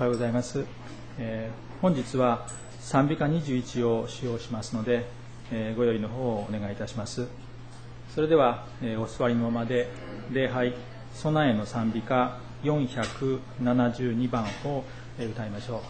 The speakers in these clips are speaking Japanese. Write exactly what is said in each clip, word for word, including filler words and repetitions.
はようございます。えー、本日は賛美歌にじゅういちを使用しますので、えー、ご用意の方をお願いいたします。それでは、えー、お座りのままで礼拝備えの賛美歌よんひゃくななじゅうにばんを歌いましょう。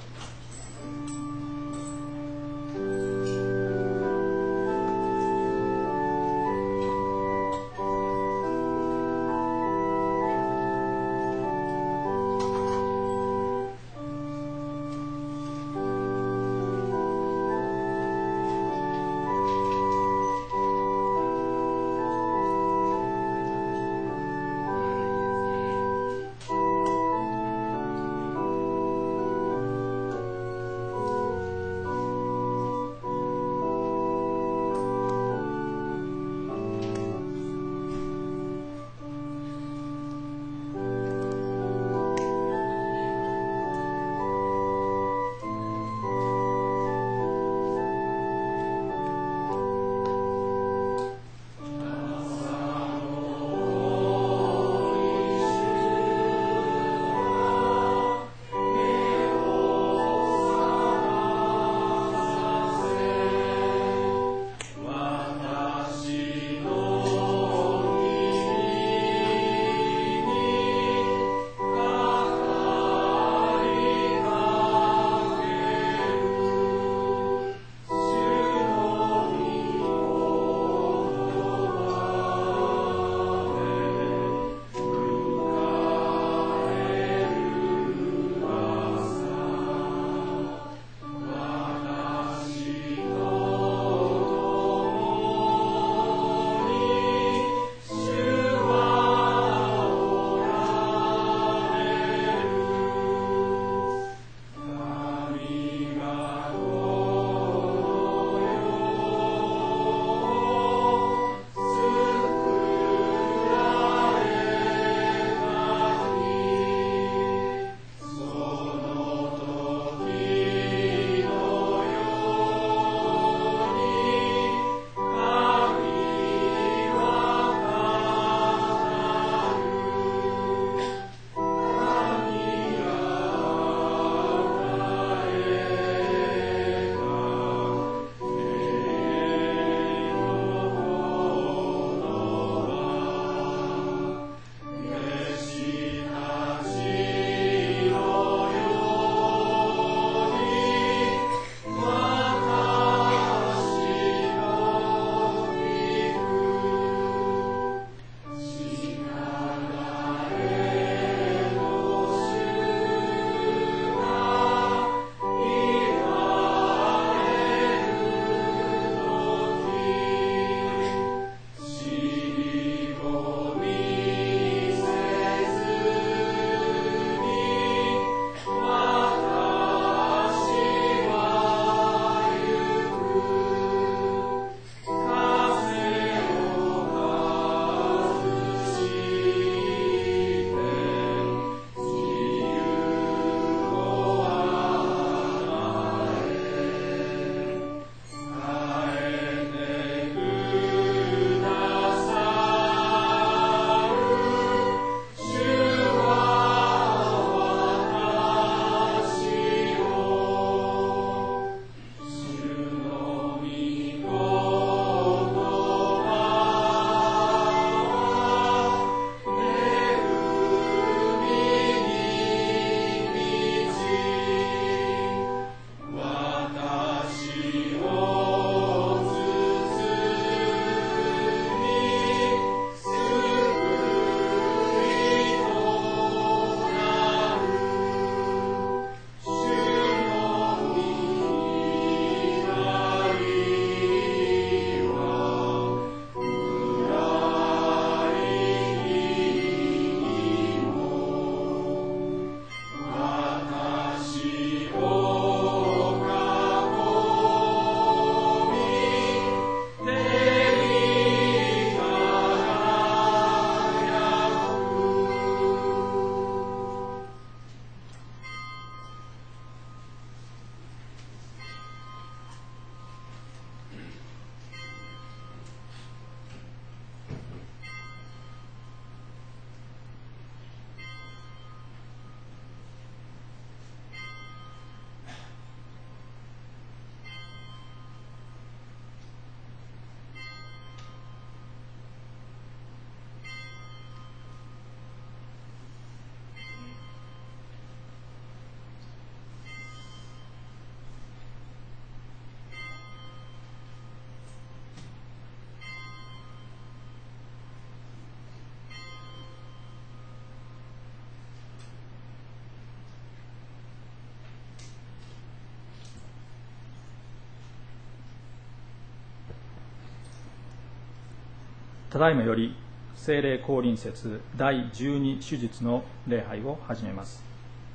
ただいまより聖霊降臨節だいじゅうに手術の礼拝を始めます。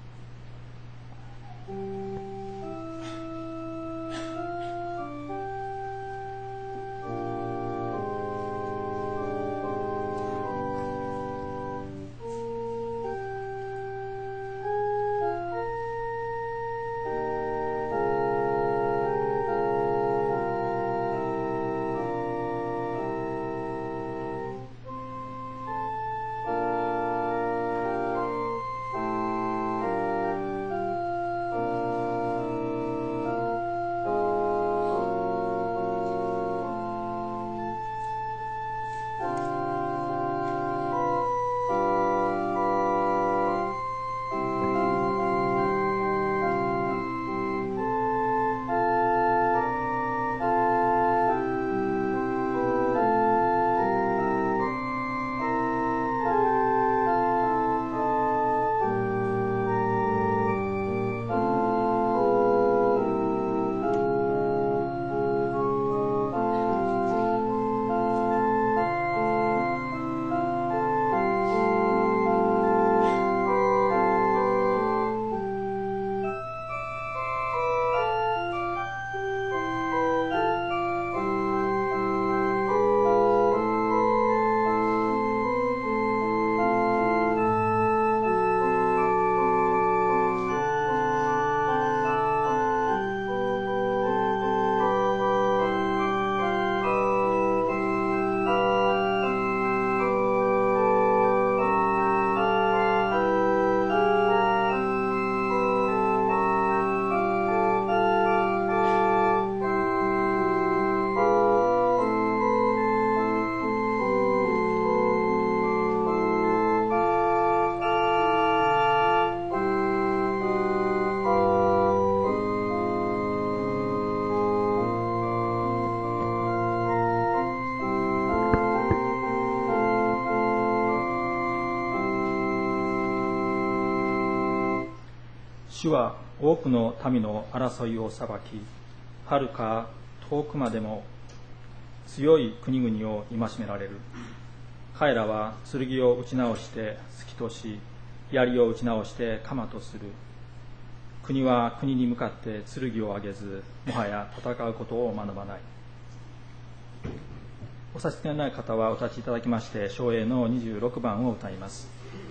主は多くの民の争いを裁き、はるか遠くまでも強い国々を戒められる。彼らは剣を打ち直して突きとし、槍を打ち直して鎌とする。国は国に向かって剣を上げず、もはや戦うことを学ばない。お差し支えない方はお立ちいただきまして、唱詠のにじゅうろくばんを歌います。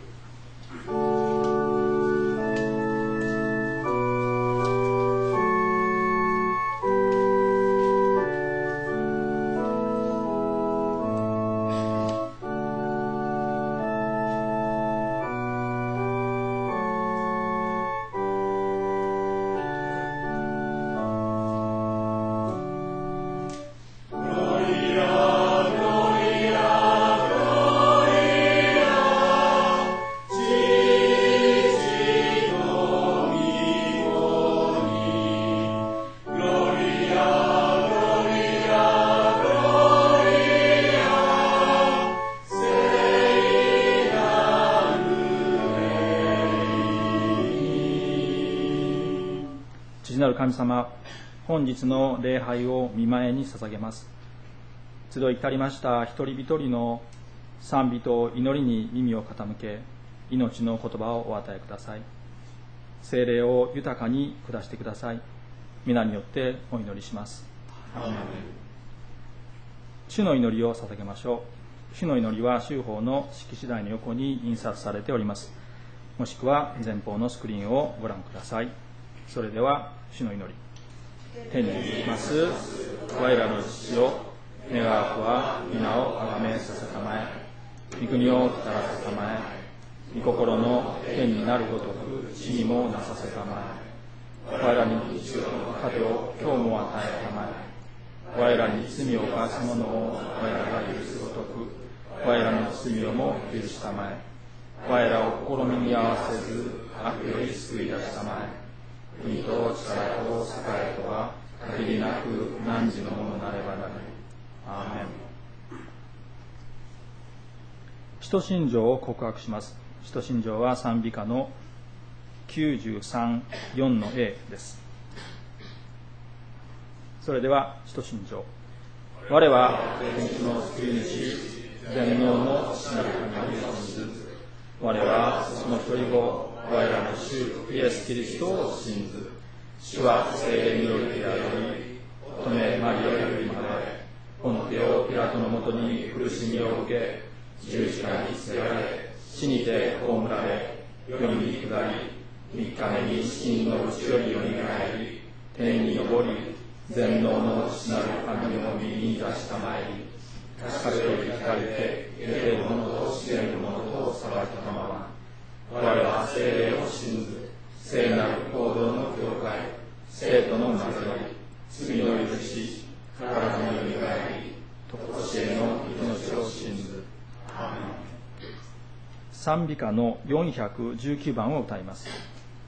神様、本日の礼拝を御前に捧げます。集い至りました一人一人の賛美と祈りに耳を傾け、命の言葉をお与えください。聖霊を豊かに下してください。皆によってお祈りします。アーメン。主の祈りを捧げましょう。主の祈りは修法の式次第の横に印刷されております。もしくは前方のスクリーンをご覧ください。それでは主の祈り。天にいます我らの父よ、願わくは皆をあがめさせたまえ、御国を来たらせたまえ、御心の天になるごとく地にもなさせたまえ。我らに日常の糧を今日も与えたまえ。我らに罪を犯す者を我らが許すごとく我らの罪をも許したまえ。我らを試みに合わせず悪より救い出したまえ。国と力と栄とは限りなく汝のものなればなり。アーメン。使徒信条を告白します。使徒信条は賛美歌のきゅうじゅうさん、よんの A です。それでは使徒信条。我は天地の救い主全能の父なる神を信ず。我はその一人子、我らの主イエス・キリストを信ず。主は聖霊により宿り、乙女マリアより生まれ、ポンテオ・ピラトのもとに苦しみを受け、十字架につけられ、死にて葬られ、世に下り、三日目に死人のうちよりよみがえり、天に昇り、全能の父なる神の右に座したまえり、確かより光で生ける者と死ねる者と裁きたまま。我は聖霊を信ず、聖なる行動の教会、生徒の交わり、罪の許し、体のよみがえり、常しえの命を信ず。アーメン。賛美歌のよんひゃくじゅうきゅうばんを歌います。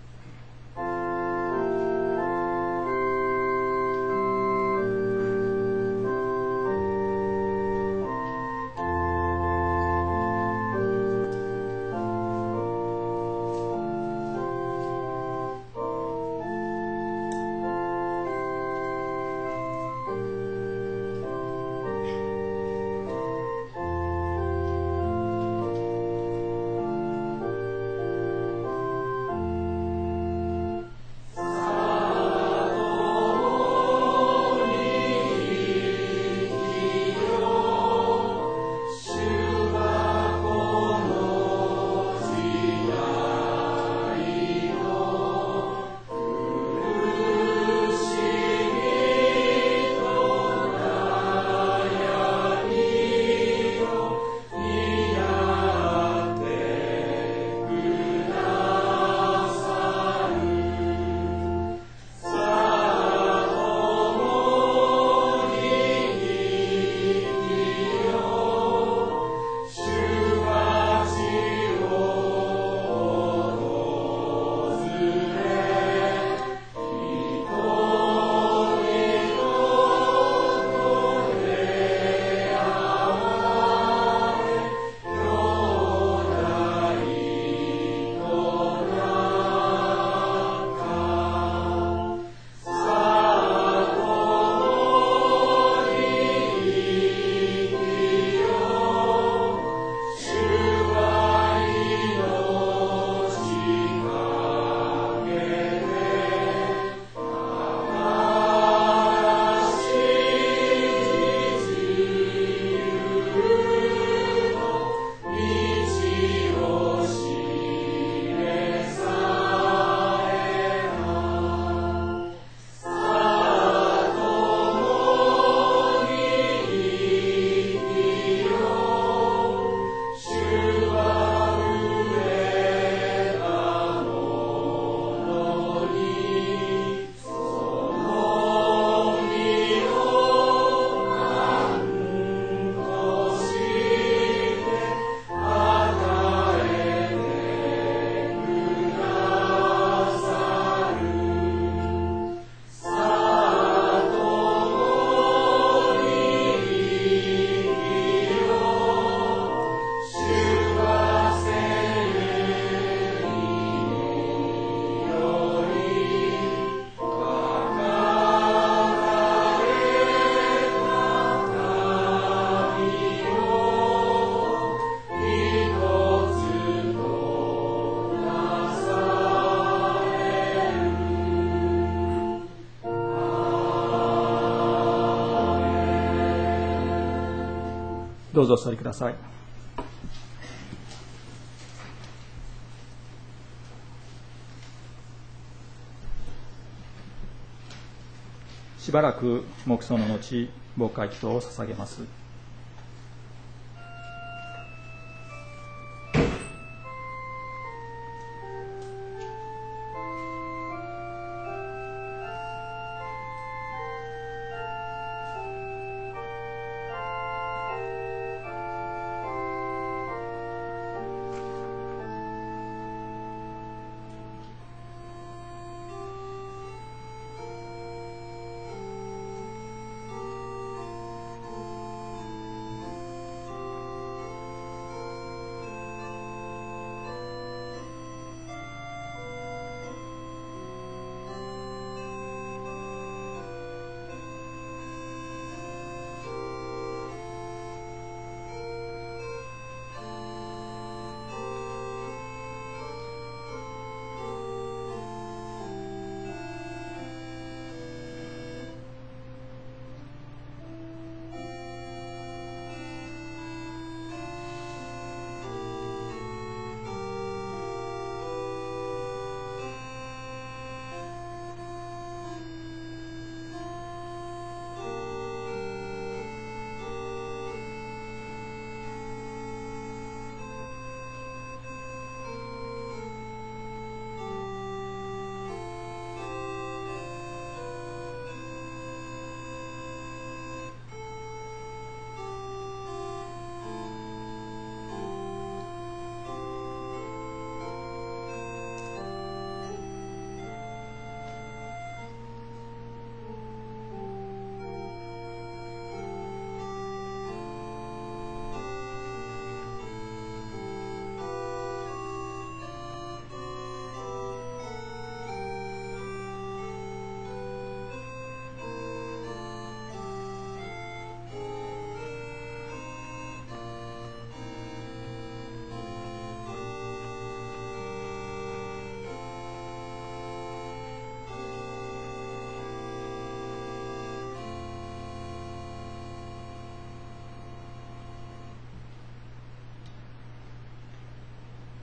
どうぞお座りください。しばらく黙想の後、牧会祈祷を捧げます。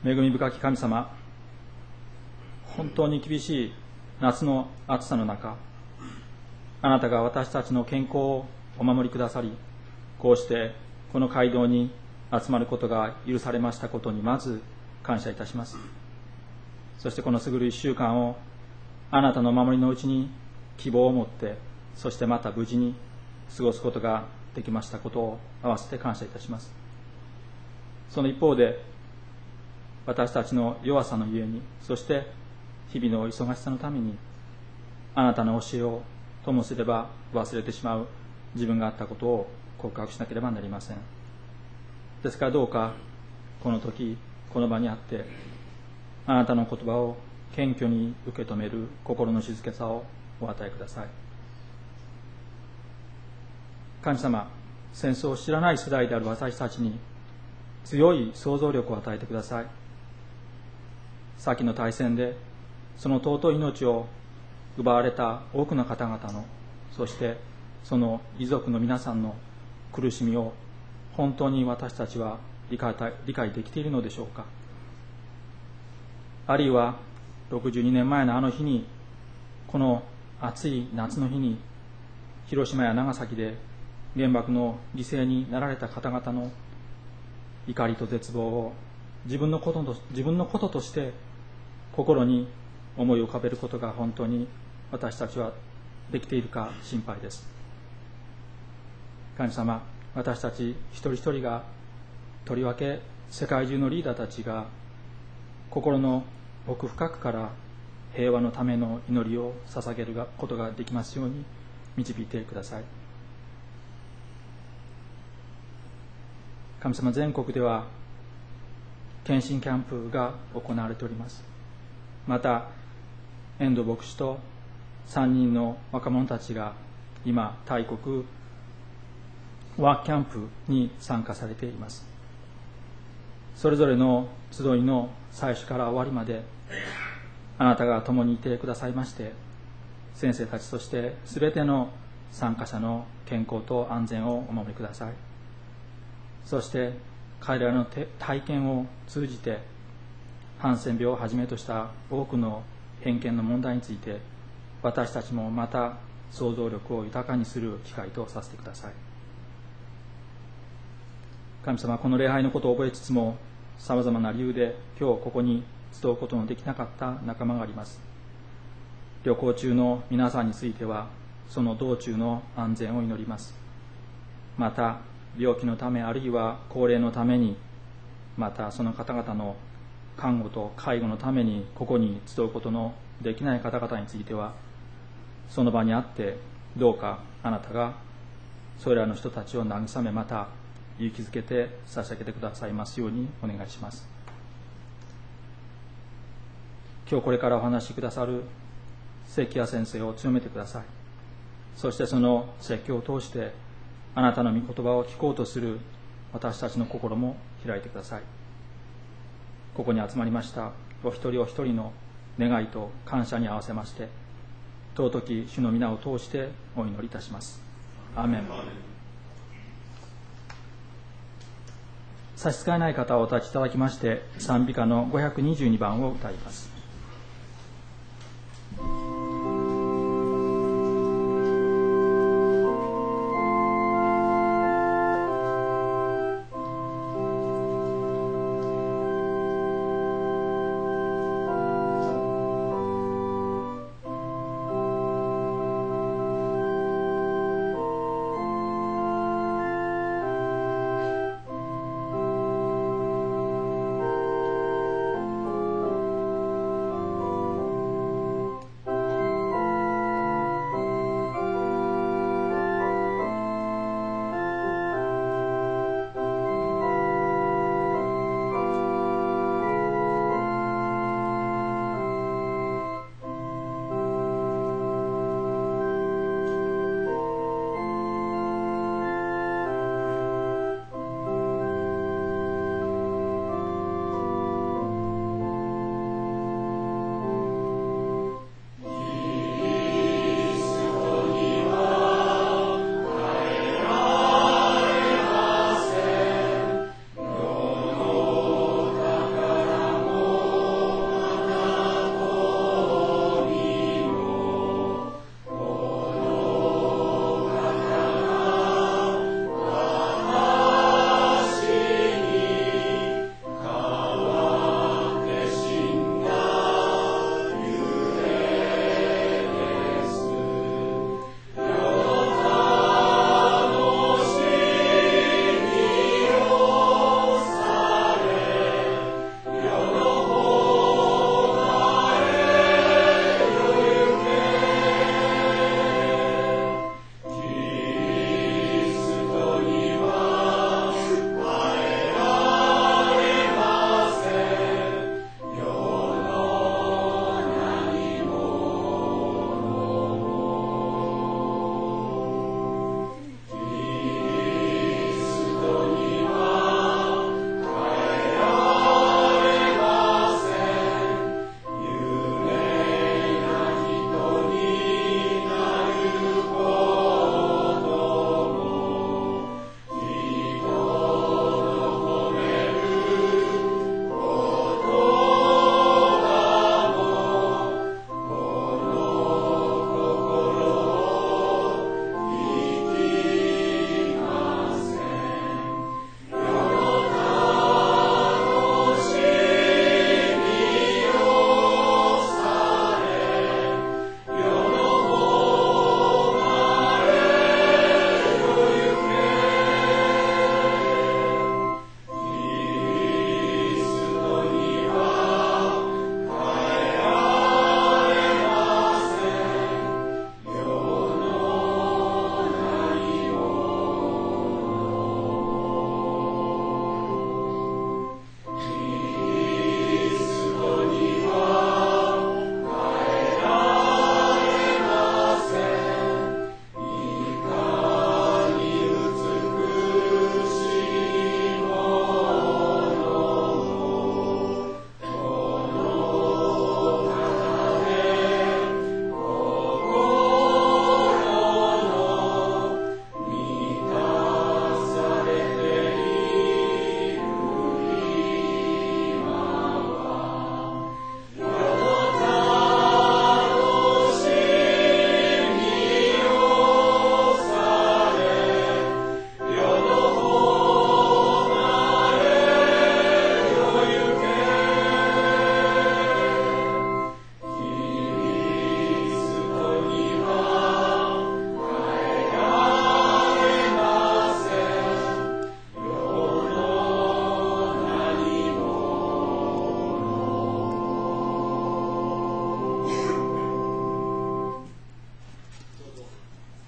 恵み深き神様、本当に厳しい夏の暑さの中、あなたが私たちの健康をお守りくださり、こうしてこの街道に集まることが許されましたことにまず感謝いたします。そしてこの過ぐる一週間をあなたの守りのうちに希望を持って、そしてまた無事に過ごすことができましたことを合わせて感謝いたします。その一方で、私たちの弱さのゆえに、そして日々の忙しさのために、あなたの教えをともすれば忘れてしまう自分があったことを告白しなければなりません。ですからどうかこの時この場にあって、あなたの言葉を謙虚に受け止める心の静けさをお与えください。神様、戦争を知らない世代である私たちに強い想像力を与えてください。先の大戦でその尊い命を奪われた多くの方々の、そしてその遺族の皆さんの苦しみを本当に私たちは理解、理解できているのでしょうか。あるいはろくじゅうにねんまえのあの日に、この暑い夏の日に広島や長崎で原爆の犠牲になられた方々の怒りと絶望を自分のことと、自分のこととして心に思い浮かべることが本当に私たちはできているか心配です。神様、私たち一人一人が、とりわけ世界中のリーダーたちが心の奥深くから平和のための祈りを捧げることができますように導いてください。神様、全国では検診キャンプが行われております。また遠藤牧師とさんにんの若者たちが今大国ワークキャンプに参加されています。それぞれの集いの最初から終わりまであなたが共にいてくださいまして、先生たちとしてすべての参加者の健康と安全をお守りください。そして彼らの体験を通じてハンセン病をはじめとした多くの偏見の問題について、私たちもまた想像力を豊かにする機会とさせてください。神様、この礼拝のことを覚えつつも、さまざまな理由で今日ここに集うことのできなかった仲間があります。旅行中の皆さんについては、その道中の安全を祈ります。また病気のため、あるいは高齢のために、またその方々の看護と介護のためにここに集うことのできない方々については、その場にあってどうかあなたがそれらの人たちを慰め、また勇気づけて差し上げてくださいますようにお願いします。今日これからお話しくださる関谷先生を強めてください。そしてその説教を通してあなたの御言葉を聞こうとする私たちの心も開いてください。ここに集まりましたお一人お一人の願いと感謝に合わせまして、尊き主の皆を通してお祈りいたします。アーメン。差し支えない方はお立ちいただきまして、賛美歌のごひゃくにじゅうにばんを歌います。 「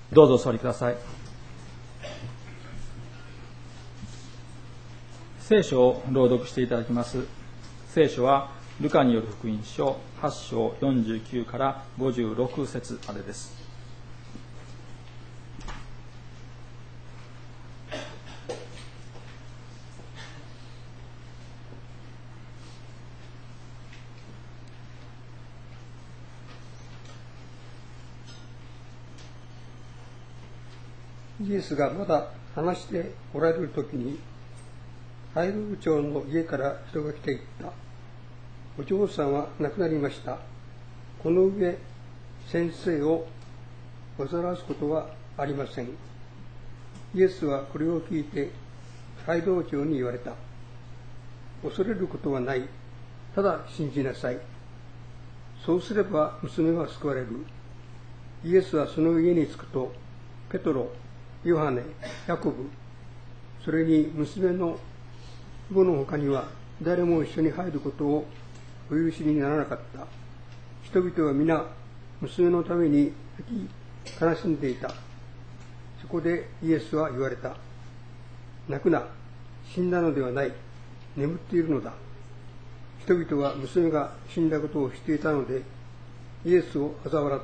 どうぞお座りください。聖書を朗読していただきます。聖書はルカによる福音書はち章よんじゅうきゅうからごじゅうろく節までです。 イエスがまだ話しておられるときに、ハイル部長の家から人が来ていった。お嬢さんは亡くなりました。この上、先生を煩わすことはありません。イエスはこれを聞いて、ハイル長に言われた。恐れることはない。ただ信じなさい。そうすれば娘は救われる。イエスはその家に着くと、ペトロ、ヨハネ、ヤコブ、それに娘の父母の他には誰も一緒に入ることをお許しにならなかった。人々は皆娘のために悲しんでいた。そこでイエスは言われた。泣くな、死んだのではない、眠っているのだ。人々は娘が死んだことを知っていたので、イエスを嘲笑った。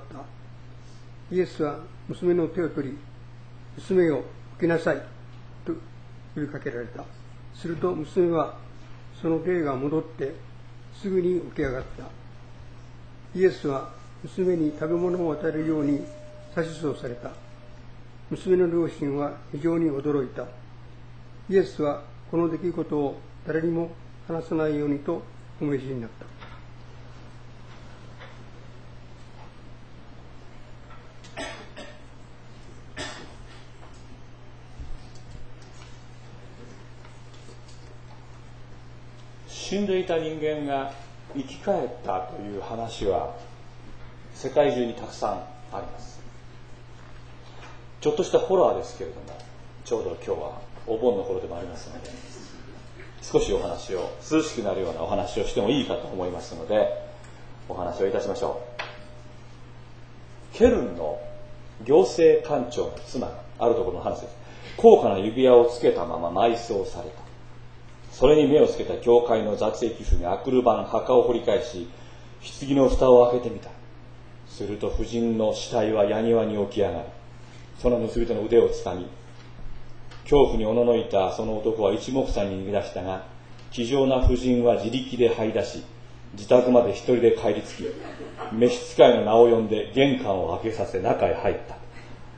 イエスは娘の手を取り、娘よ、起きなさい、と呼びかけられた。すると娘はその霊が戻ってすぐに起き上がった。イエスは娘に食べ物を与えるように指図された。娘の両親は非常に驚いた。イエスはこの出来事を誰にも話さないようにとお命じになった。 死んでいた人間が生き返ったという話は世界中にたくさんあります。ちょっとしたホラーですけれども、ちょうど今日はお盆の頃でもありますので、少しお話を、涼しくなるようなお話をしてもいいかと思いますので、お話をいたしましょう。ケルンの行政官庁の妻があるところの話です。高価な指輪をつけたまま埋葬された。それに目をつけた教会の雑役婦があくる晩墓を掘り返し、棺の蓋を開けてみた。すると婦人の死体は矢庭に起き上がり、その結び手の腕をつかみ、恐怖におののいたその男は一目散に逃げ出したが、気丈な婦人は自力で這い出し、自宅まで一人で帰り着き、召使いの名を呼んで玄関を開けさせ中へ入った。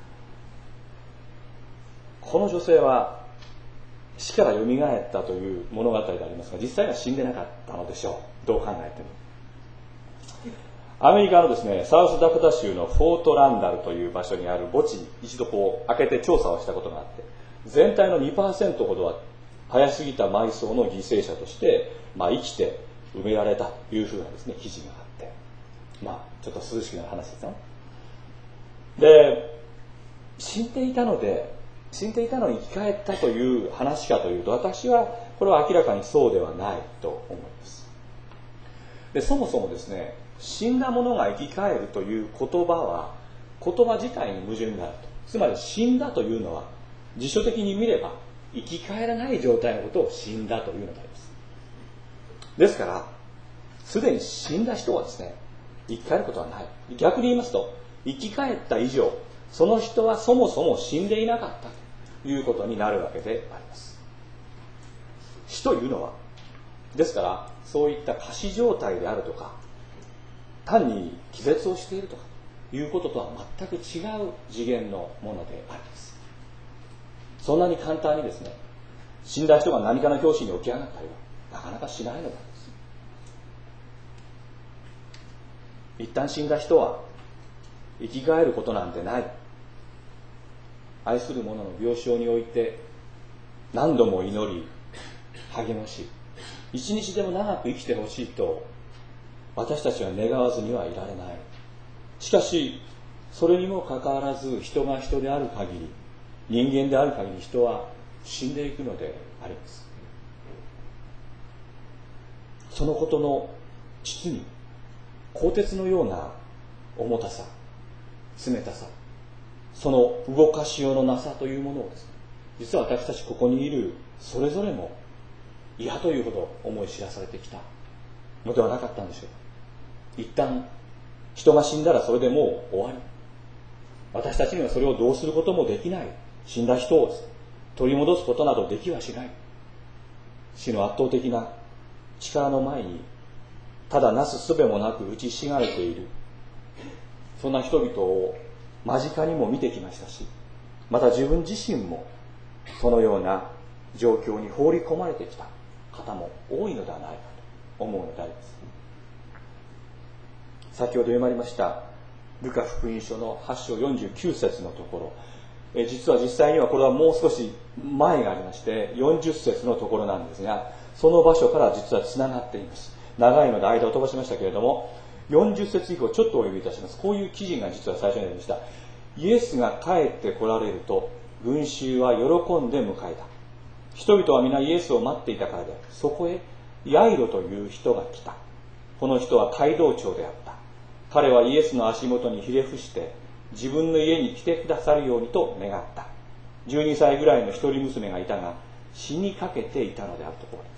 この女性は死からよみがえったという物語でありますが、実際は死んでなかったのでしょう。どう考えても。アメリカのですね、サウスダコタ州のフォートランダルという場所にある墓地に一度こう開けて調査をしたことがあって、全体の にパーセント ほどは早すぎた埋葬の犠牲者として、まあ、生きて埋められたというふうなですね、記事があって、まあちょっと涼しくなる話ですね。で、死んでいたので死んでいたのに生き返ったという話かというと、私はこれは明らかにそうではないと思います。で、そもそもですね、死んだ者が生き返るという言葉は言葉自体に矛盾があると。つまり死んだというのは辞書的に見れば生き返らない状態のことを死んだというのであります。ですからすでに死んだ人はですね、生き返ることはない。逆に言いますと、生き返った以上その人はそもそも死んでいなかったということになるわけであります。死というのはですから、そういった仮死状態であるとか、単に気絶をしているとかいうこととは全く違う次元のものであります。そんなに簡単にですね、死んだ人が何かの拍子に起き上がったりはなかなかしないのです。一旦死んだ人は生き返ることなんてない。愛する者の病床において何度も祈り励まし、一日でも長く生きてほしいと私たちは願わずにはいられない。しかしそれにもかかわらず、人が人である限り、人間である限り、人は死んでいくのであります。そのことの実に鋼鉄のような重たさ、冷たさ、 その動かしようのなさというものをですね、実は私たちここにいるそれぞれも嫌というほど思い知らされてきたのではなかったんでしょうか。一旦人が死んだらそれでもう終わり、私たちにはそれをどうすることもできない、死んだ人を取り戻すことなどできはしない、死の圧倒的な力の前にただなすすべもなく打ちひしがれている、そんな人々を間近にも見てきましたし、また自分自身もそのような状況に放り込まれてきた方も多いのではないかと思うのであります。先ほど読まれましたルカ福音書のはち章よんじゅうきゅう節のところ、え実は実際にはこれはもう少し前がありましてよんじゅっ節のところなんですが、その場所から実はつながっています。長いので間を飛ばしましたけれども、よんじゅっ節以降ちょっとお呼びいたします。こういう記事が実は最初にありました。イエスが帰って来られると群衆は喜んで迎えた。人々は皆イエスを待っていたからで、そこへヤイロという人が来た。この人は街道長であった。彼はイエスの足元にひれ伏して自分の家に来てくださるようにと願った。じゅうにさいぐらいの一人娘がいたが死にかけていたのであるところです。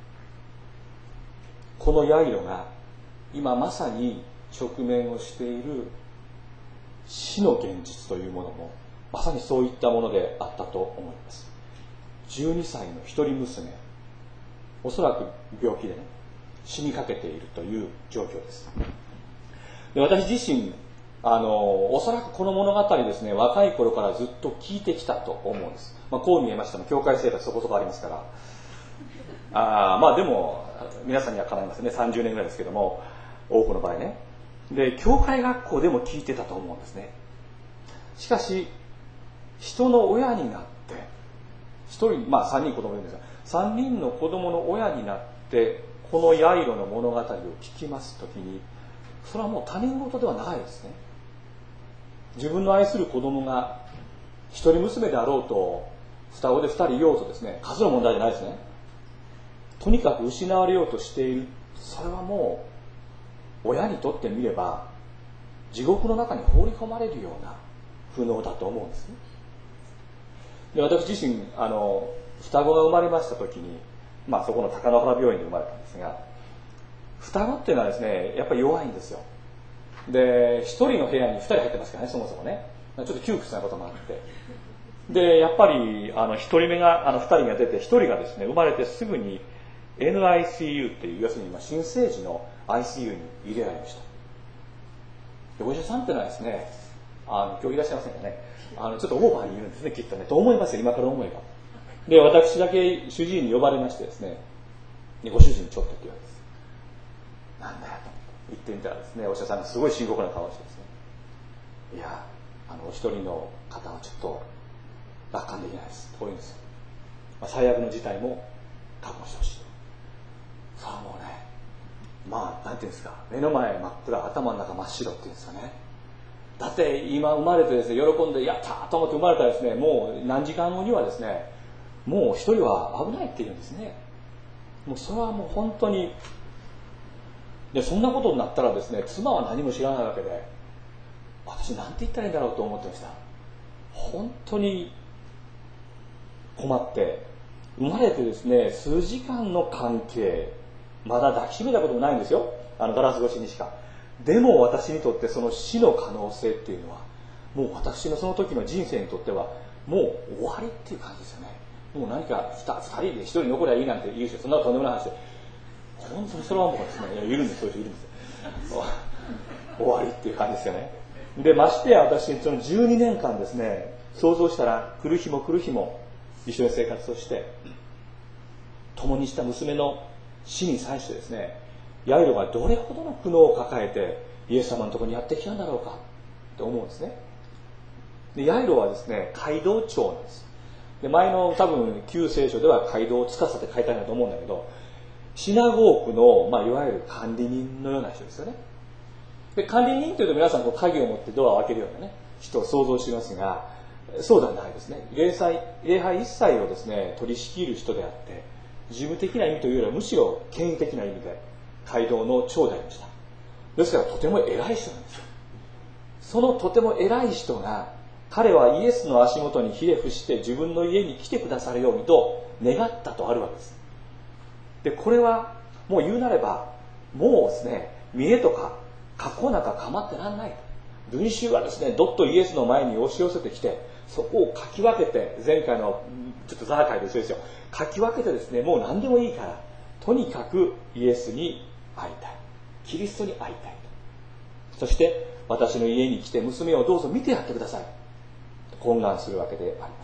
このヤイロが今まさに直面をしている死の現実というものもまさにそういったものであったと思います。じゅうにさいの一人娘、おそらく病気でね死にかけているという状況です。で、私自身あのおそらくこの物語ですね、若い頃からずっと聞いてきたと思うんです。まあ、こう見えましても教会生活そこそこありますから、あまあでも皆さんにはかないますね、さんじゅうねんぐらいですけども、多くの場合ね。で、教会学校でも聞いてたと思うんですね。しかし人の親になって一人、まあさんにん子供いるんですが、さんにんの子供の親になってこのヤイロの物語を聞きますときに、それはもう他人事ではないですね。自分の愛する子供が一人娘であろうと双子で二人いようとですね、数の問題じゃないですね。とにかく失われようとしている、それはもう親にとってみれば地獄の中に放り込まれるような不能だと思うんですね。で、私自身あの双子が生まれました時に、まあ、そこの高野原病院で生まれたんですが、双子っていうのはですねやっぱり弱いんですよ。で、一人の部屋に二人入ってますからね、そもそもねちょっと窮屈なこともあって、でやっぱりあの一人目があの二人が出て、一人がですね生まれてすぐに エヌアイシーユー っていう要するに今新生児の アイシーユー に入れられました。で、お医者さんってのはですね、あの今日いらっしゃいませんかね、あのちょっとオーバーに言うんですね、きっとね、と思いますよ、今から思えば。で、私だけ主治医に呼ばれましてですね、ご主人ちょっとって言われます。なんだよと言ってみたらですね、お医者さんがすごい深刻な顔をしてですね、いや、あのお一人の方はちょっと楽観できないです、こういうんですよ。まあ、最悪の事態も覚悟してほしいと。さあもうね、まあなんていうんですか、目の前真っ暗、頭の中真っ白っていうんですかね。だって今生まれてですね、喜んでやったーと思って生まれたらですね、もう何時間後にはですね、もう一人は危ないっていうんですね。もうそれはもう本当に、でそんなことになったらですね、妻は何も知らないわけで、私なんて言ったらいいんだろうと思ってました。本当に困って、生まれてですね数時間の関係、まだ抱きしめたこともないんですよ、あのガラス越しにしか。でも私にとってその死の可能性っていうのは、もう私のその時の人生にとってはもう終わりっていう感じですよね。もう何かふたりで一人残りゃいいなんて言う人、そんなとんでもない話で、本当にそれはもうですね、いやいるんです、そういう人いるんですよ。終わりっていう感じですよね。で、ましてや私そのじゅうにねんかんですね、想像したら来る日も来る日も一緒に生活をして共にした娘の死に際してですね、ヤイロがどれほどの苦悩を抱えてイエス様のところにやってきたんだろうかって思うんですね。で、ヤイロはですね街道長なんです。で、前の多分旧聖書では街道を司って書いてあるんだと思うんだけど、シナゴークの、まあ、いわゆる管理人のような人ですよね。で、管理人というと皆さんこう鍵を持ってドアを開けるようなね人を想像しますが、そうではないですね。礼拝、礼拝一切をですね取り仕切る人であって、事務的な意味というよりはむしろ権威的な意味で街道の長でありました。ですからとても偉い人なんですよ。そのとても偉い人が彼はイエスの足元にひれ伏して自分の家に来てくださるようにと願ったとあるわけです。でこれはもう言うなればもうですね、見栄とか格好なんか構ってらんない。群衆はですねどっとイエスの前に押し寄せてきて、そこをかき分けて、前回のちょっとザーカイで一緒ですよ、かき分けてですね、もう何でもいいからとにかくイエスに会いたい、キリストに会いたいと、そして私の家に来て娘をどうぞ見てやってくださいと懇願するわけであります。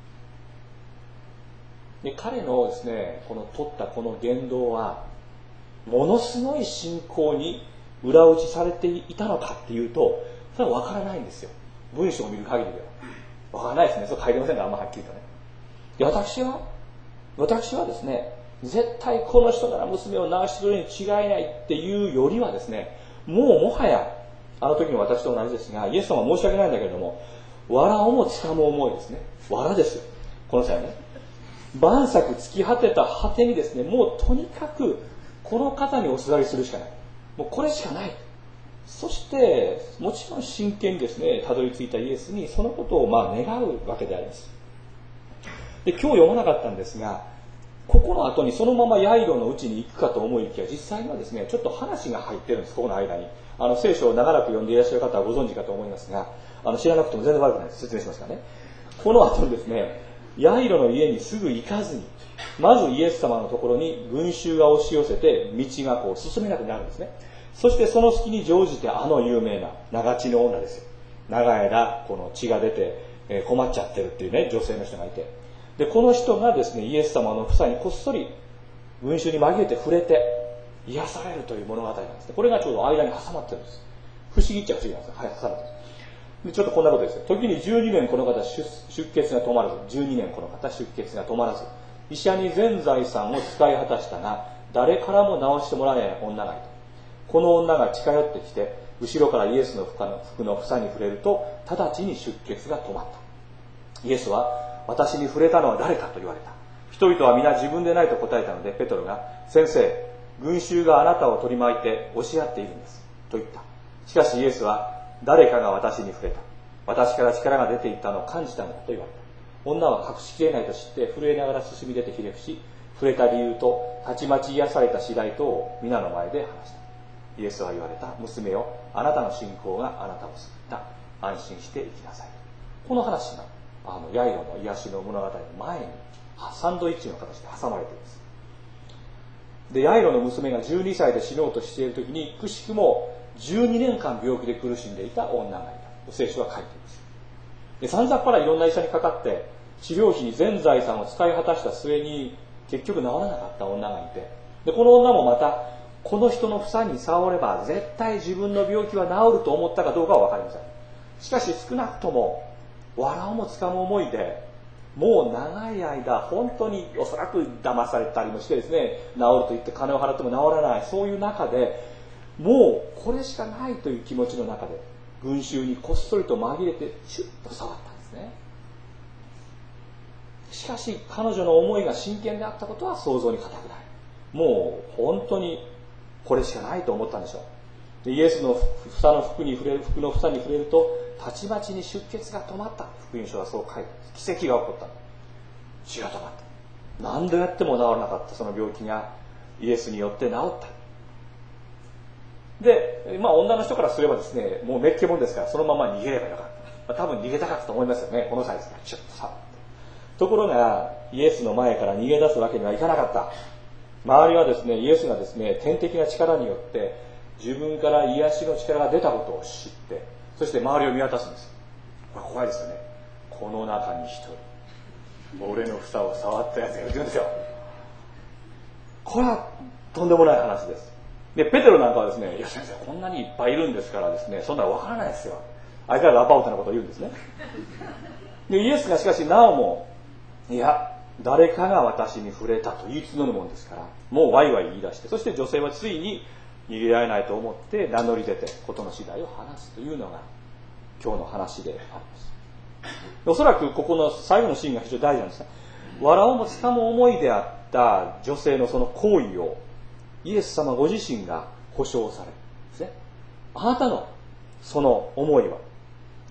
で彼のですねこの取ったこの言動はものすごい信仰に裏打ちされていたのかっていうと、それは分からないんですよ。文章を見る限りでは分からないですね。そう書いてませんが、あんまはっきりとね。で私は私はですね、絶対この人なら娘を流してくれるに違いないっていうよりはですね、もうもはやあの時の私と同じですが、イエス様は申し訳ないんだけれども、藁をもつかむ思いですね。藁ですよ、この際ね。万策尽き果てた果てにですね、もうとにかくこの方におすがりするしかない、もうこれしかない。そしてもちろん真剣にですねたどり着いたイエスにそのことをまあ願うわけであります。で今日読まなかったんですが、ここの後にそのままヤイロのうちに行くかと思いきや、実際にはですねちょっと話が入ってるんです。ここの間にあの聖書を長らく読んでいらっしゃる方はご存知かと思いますが、あの知らなくても全然悪くないです。説明しますからね。この後にですね、ヤイロの家にすぐ行かずに、まずイエス様のところに群衆が押し寄せて道がこう進めなくなるんですね。そしてその隙に乗じてあの有名な長血の女ですよ。長い間この血が出て困っちゃってるっていうね女性の人がいて、でこの人がですねイエス様の房にこっそり群衆に紛れて触れて癒されるという物語なんですね。これがちょうど間に挟まってるんです。不思議っちゃ不思議なんですよ。はい、挟まってる。でちょっとこんなことですよ。時にじゅうにねんこの方 出, 出血が止まらず、じゅうにねんこの方出血が止まらず、医者に全財産を使い果たしたが誰からも治してもらえない女がいた。この女が近寄ってきて後ろからイエスの服の房に触れると直ちに出血が止まった。イエスは私に触れたのは誰かと言われた。人々は皆自分でないと答えたので、ペトロが先生、群衆があなたを取り巻いて押し合っているんですと言った。しかしイエスは誰かが私に触れた、私から力が出ていったのを感じたんだと言われた。女は隠しきれないと知って震えながら進み出てひれ伏し、触れた理由とたちまち癒された次第とを皆の前で話した。イエスは言われた。娘よ、あなたの信仰があなたを救った。安心して生きなさい。この話があのヤイロの癒しの物語の前にサンドイッチの形で挟まれています。でヤイロの娘がじゅうにさいで死のうとしている時に、くしくもじゅうにねんかん病気で苦しんでいた女がいたと聖書は書いています。でさんざっぱらいろんな医者にかかって治療費に全財産を使い果たした末に結局治らなかった女がいて、でこの女もまたこの人の房に触れば絶対自分の病気は治ると思ったかどうかは分かりません。しかし少なくとも藁をもつかむ思いで、もう長い間本当におそらく騙されたりもしてですね、治ると言って金を払っても治らない、そういう中でもうこれしかないという気持ちの中で群衆にこっそりと紛れてシュッと触ったんですね。しかし彼女の思いが真剣であったことは想像に難くない。もう本当にこれしかないと思ったんでしょう。でイエスの房の服に触れる服の房に触れるとたちまちに出血が止まった。福音書はそう書いてます。奇跡が起こった。血が止まった。何度やっても治らなかったその病気がイエスによって治った。で、まあ女の人からすればですね、もうめっけもんですからそのまま逃げればよかった。まあ、多分逃げたかったと思いますよね。このサイズがちょっとさ。ところがイエスの前から逃げ出すわけにはいかなかった。周りはですね、イエスがですね、天的な力によって自分から癒しの力が出たことを知って、そして周りを見渡すんです。これ怖いですよね。この中に一人、俺の房を触ったやつがいるんですよ。これはとんでもない話です。で、ペテロなんかはですね、いや先生、こんなにいっぱいいるんですからですね、そんなのわからないですよ。相変わらずアバウトなことを言うんですね。で、イエスがしかしなおも、いや、誰かが私に触れたと言い募るもんですから、もうワイワイ言い出して、そして女性はついに逃げられないと思って名乗り出て事の次第を話すというのが今日の話であります。おそらくここの最後のシーンが非常に大事なんですね。藁をもつかむ思いであった女性のその行為をイエス様ご自身が保証されるんですね。あなたのその思いは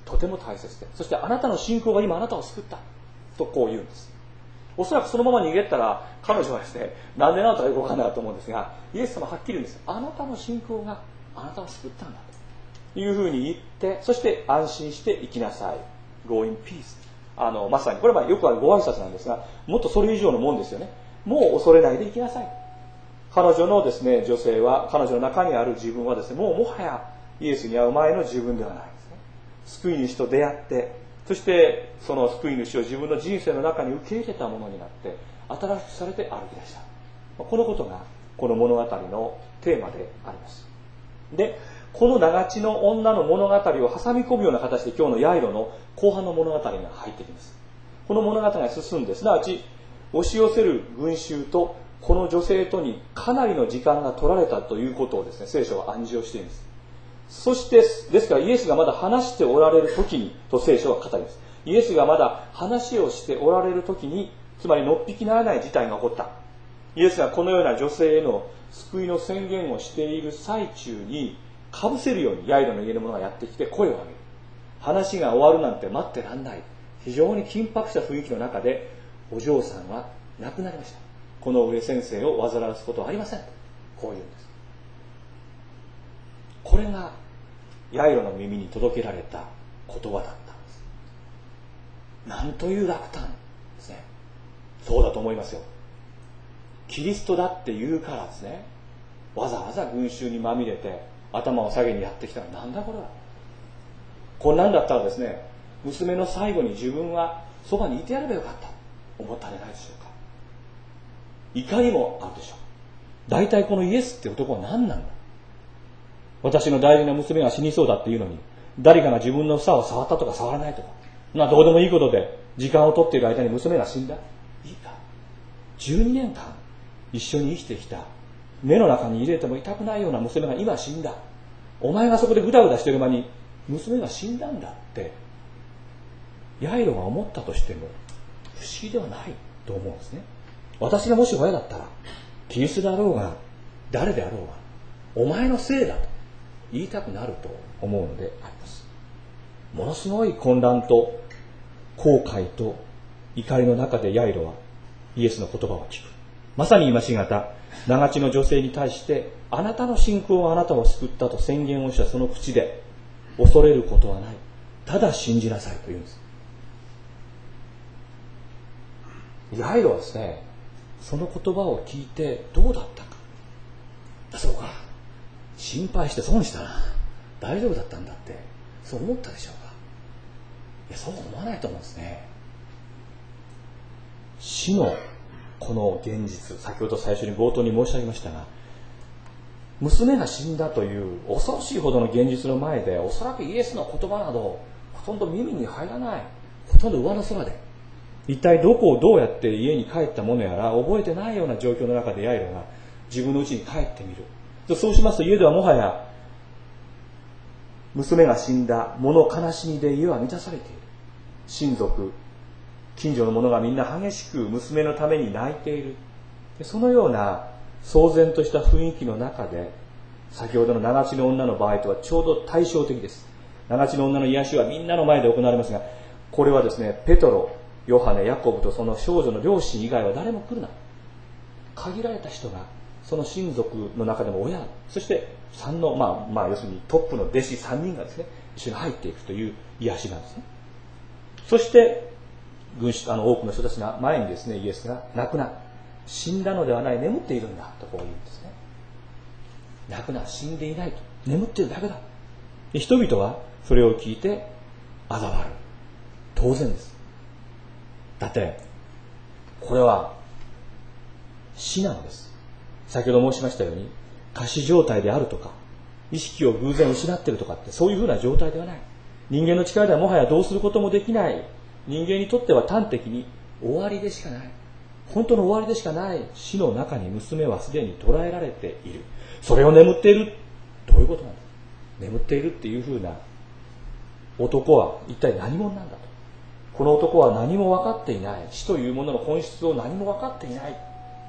とても大切で、そしてあなたの信仰が今あなたを救ったとこう言うんです。おそらくそのまま逃げたら彼女はですね、なんでなのかよく分からなかったと思うんですが、イエス様ははっきり言うんです。あなたの信仰があなたを救ったんだというふうに言って、そして安心して生きなさい。Go in peace。あのまさにこれはよくあるご挨拶なんですが、もっとそれ以上のもんですよね。もう恐れないで生きなさい。彼女のですね、女性は、彼女の中にある自分はですね、もうもはやイエスに会う前の自分ではないですね。救い主と出会って、そしてその救い主を自分の人生の中に受け入れたものになって、新しくされて歩き出した。このことがこの物語のテーマであります。で、この長地の女の物語を挟み込むような形で今日のヤイロの後半の物語が入ってきます。この物語が進んで、すなわち押し寄せる群衆とこの女性とにかなりの時間が取られたということをですね、聖書は暗示をしています。そして、ですからイエスがまだ話しておられる時にと聖書は語ります。イエスがまだ話をしておられる時に、つまりのっぴきならない事態が起こった。イエスがこのような女性への救いの宣言をしている最中に、かぶせるようにヤイロの家の者がやってきて声を上げる。話が終わるなんて待ってらんない。非常に緊迫した雰囲気の中で、お嬢さんは亡くなりました。この上先生を煩わすことはありません。こう言うんです。これがヤイロの耳に届けられた言葉だったんです。なんという落胆ですね。そうだと思いますよ。キリストだって言うからですね、わざわざ群衆にまみれて頭を下げにやってきたら、なんだこれは。こんなんだったらですね、娘の最後に自分はそばにいてやればよかったと思ったんじゃないでしょうか。怒りもあるでしょう。大体このイエスって男は何なんだ。私の大事な娘が死にそうだっていうのに、誰かが自分の房を触ったとか触らないとか、まあどうでもいいことで時間を取っている間に娘が死んだ。いいか。じゅうにねんかん一緒に生きてきた、目の中に入れても痛くないような娘が今死んだ。お前がそこでぐだぐだしてる間に娘が死んだんだってヤイロが思ったとしても不思議ではないと思うんですね。私がもし親だったら、キリストであろうが誰であろうがお前のせいだと言いたくなると思うのであります。ものすごい混乱と後悔と怒りの中でヤイロはイエスの言葉を聞く。まさに今しがた長地の女性に対して、あなたの信仰はあなたを救ったと宣言をしたその口で、恐れることはない、ただ信じなさいと言うんです。ヤイロはですね、その言葉を聞いてどうだったか。そうか、心配して損したな、大丈夫だったんだってそう思ったでしょうか。いや、そう思わないと思うんですね。死のこの現実、先ほど最初に冒頭に申し上げましたが、娘が死んだという恐ろしいほどの現実の前で、おそらくイエスの言葉などほとんど耳に入らない、ほとんど上の空で、一体どこをどうやって家に帰ったものやら覚えてないような状況の中でヤイロが自分の家に帰ってみる。そうしますと、家ではもはや娘が死んだ物悲しみで家は満たされている。親族、近所の者がみんな激しく娘のために泣いている。そのような騒然とした雰囲気の中で、先ほどの長地の女の場合とはちょうど対照的です。長地の女の癒しはみんなの前で行われますが、これはですね、ペトロ、ヨハネ、ヤコブとその少女の両親以外は誰も来るな。限られた人が、その親族の中でも親、そして三の、まあ、まあ要するにトップの弟子さんにんがですね、一緒に入っていくという癒しなんですね。そして群衆、あの多くの人たちが前にですね、イエスが泣くな、死んだのではない、眠っているんだとこう言うんですね。泣くな、死んでいないと、眠っているだけだ。で人々はそれを聞いて嘲笑う。当然です。だってこれは死なのです。先ほど申しましたように、仮死状態であるとか、意識を偶然失っているとかって、そういうふうな状態ではない。人間の力ではもはやどうすることもできない。人間にとっては端的に終わりでしかない。本当の終わりでしかない死の中に娘はすでに捕らえられている。それを眠っている。どういうことなんだ。眠っているっていうふうな男は一体何者なんだと。この男は何も分かっていない。死というものの本質を何も分かっていない。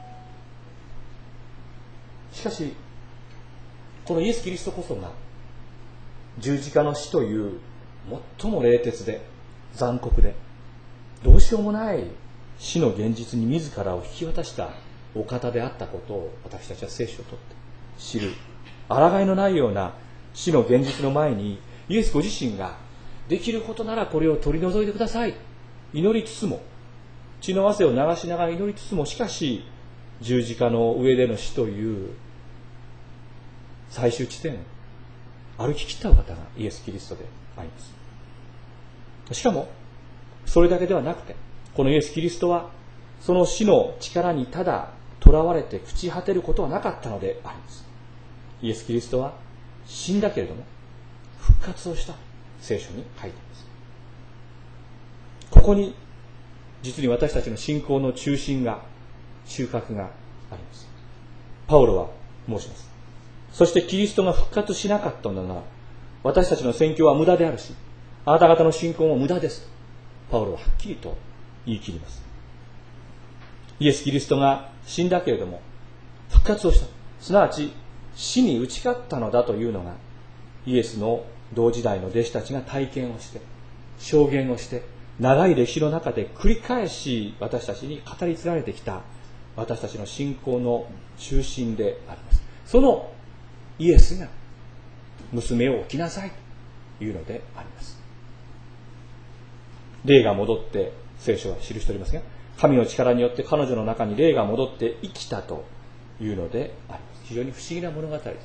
しかしこのイエス・キリストこそが十字架の死という最も冷徹で残酷でどうしようもない死の現実に自らを引き渡したお方であったことを私たちは聖書をとって知る。抗いのないような死の現実の前にイエスご自身ができることならこれを取り除いてください、祈りつつも、血の汗を流しながら祈りつつも、しかし十字架の上での死という最終地点を歩き切ったお方がイエス・キリストであります。しかもそれだけではなくて、このイエス・キリストはその死の力にただ囚われて朽ち果てることはなかったのであります。イエス・キリストは死んだけれども復活をした、聖書に書いています。ここに実に私たちの信仰の中心が、中核があります。パウロは申します。そしてキリストが復活しなかったのなら私たちの宣教は無駄であるし、あなた方の信仰も無駄です。パウロははっきりと言い切ります。イエス・キリストが死んだけれども復活をした、すなわち死に打ち勝ったのだというのがイエスの同時代の弟子たちが体験をして証言をして長い歴史の中で繰り返し私たちに語り継がれてきた私たちの信仰の中心であります。そのイエスが娘を起きなさいというのであります。霊が戻って聖書は記しておりますが、神の力によって彼女の中に霊が戻って生きたというのであります。非常に不思議な物語です。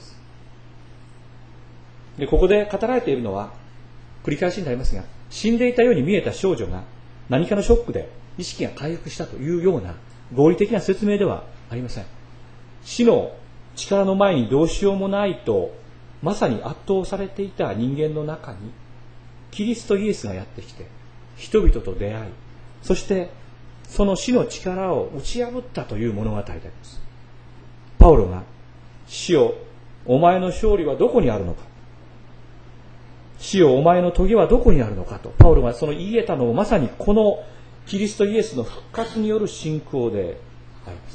で、ここで語られているのは繰り返しになりますが、死んでいたように見えた少女が何かのショックで意識が回復したというような合理的な説明ではありません。死の力の前にどうしようもないとまさに圧倒されていた人間の中にキリストイエスがやってきて人々と出会い、そしてその死の力を打ち破ったという物語であります。パウロが死よお前の勝利はどこにあるのか、死よお前の棘はどこにあるのかとパウロがその言い得たのをまさにこのキリストイエスの復活による信仰であります。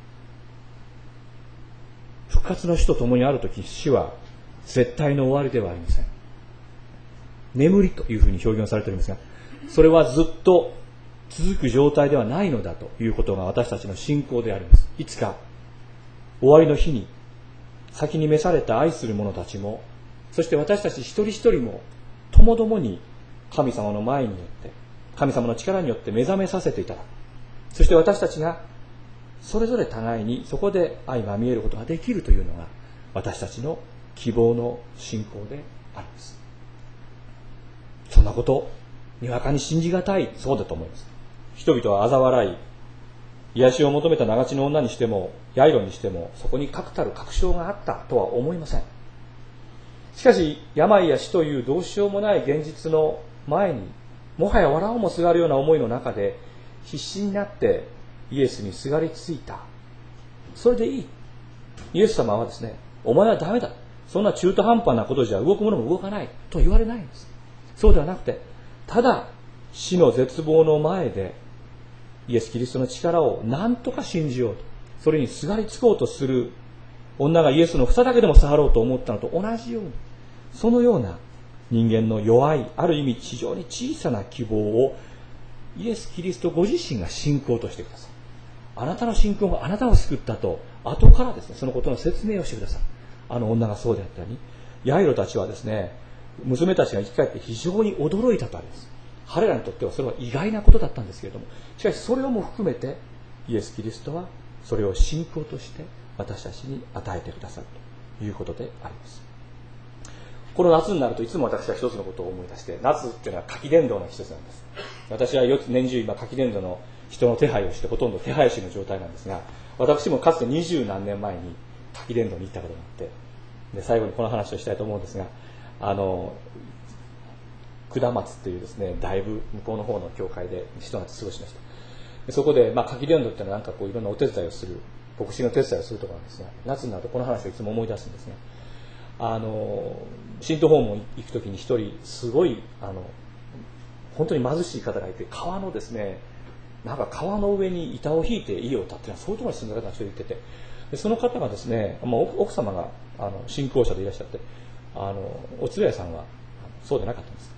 復活の死とともにあるとき、死は絶対の終わりではありません。眠りというふうに表現されておりますが、それはずっと続く状態ではないのだということが私たちの信仰であります。いつか終わりの日に先に召された愛する者たちも、そして私たち一人一人もともどもに神様の前によって神様の力によって目覚めさせていただく。そして私たちがそれぞれ互いにそこで愛が見えることができるというのが私たちの希望の信仰であります。そんなことにわかに信じがたい、そうだと思います。人々は嘲笑い、癒しを求めた長地の女にしてもヤイロにしてもそこに確たる確証があったとは思いません。しかし病や死というどうしようもない現実の前にもはや藁をもすがるような思いの中で必死になってイエスにすがりついた。それでいい。イエス様はですね、お前はダメだ、そんな中途半端なことじゃ動くものも動かないと言われないんです。そうではなくて、ただ死の絶望の前でイエス・キリストの力を何とか信じようと、それにすがりつこうとする女がイエスの房だけでも触ろうと思ったのと同じように、そのような人間の弱い、ある意味非常に小さな希望をイエス・キリストご自身が信仰としてください。あなたの信仰があなたを救ったと後からですね、そのことの説明をしてください。あの女がそうであったように、ヤイロたちはですね、娘たちが生き返って非常に驚いたとあります。彼らにとってはそれは意外なことだったんですけれども、しかしそれをも含めてイエス・キリストはそれを信仰として私たちに与えてくださるということであります。この夏になるといつも私は一つのことを思い出して、夏っていうのは夏季伝道の季節なんです。私は年中今夏季伝道の人の手配をしてほとんど手配師の状態なんですが、私もかつて二十何年前に夏季伝道に行ったことがあって、で最後にこの話をしたいと思うんですが、あの下松っていうですね、だいぶ向こうの方の教会で一夏過ごしました。でそこで、まあ、夏季伝道っていうのはなんかこういろんなお手伝いをする、牧師の手伝いをするところなんですが、夏になるとこの話をいつも思い出すんですね。あの信徒訪問行くときに一人すごいあの本当に貧しい方がいて、川のですね、なんか川の上に板を引いて家を建てる、そういうところに住んでる方が一人いてて、でその方がですね、まあ、奥様があの信仰者でいらっしゃって、あのお連れ屋さんはそうでなかったんです。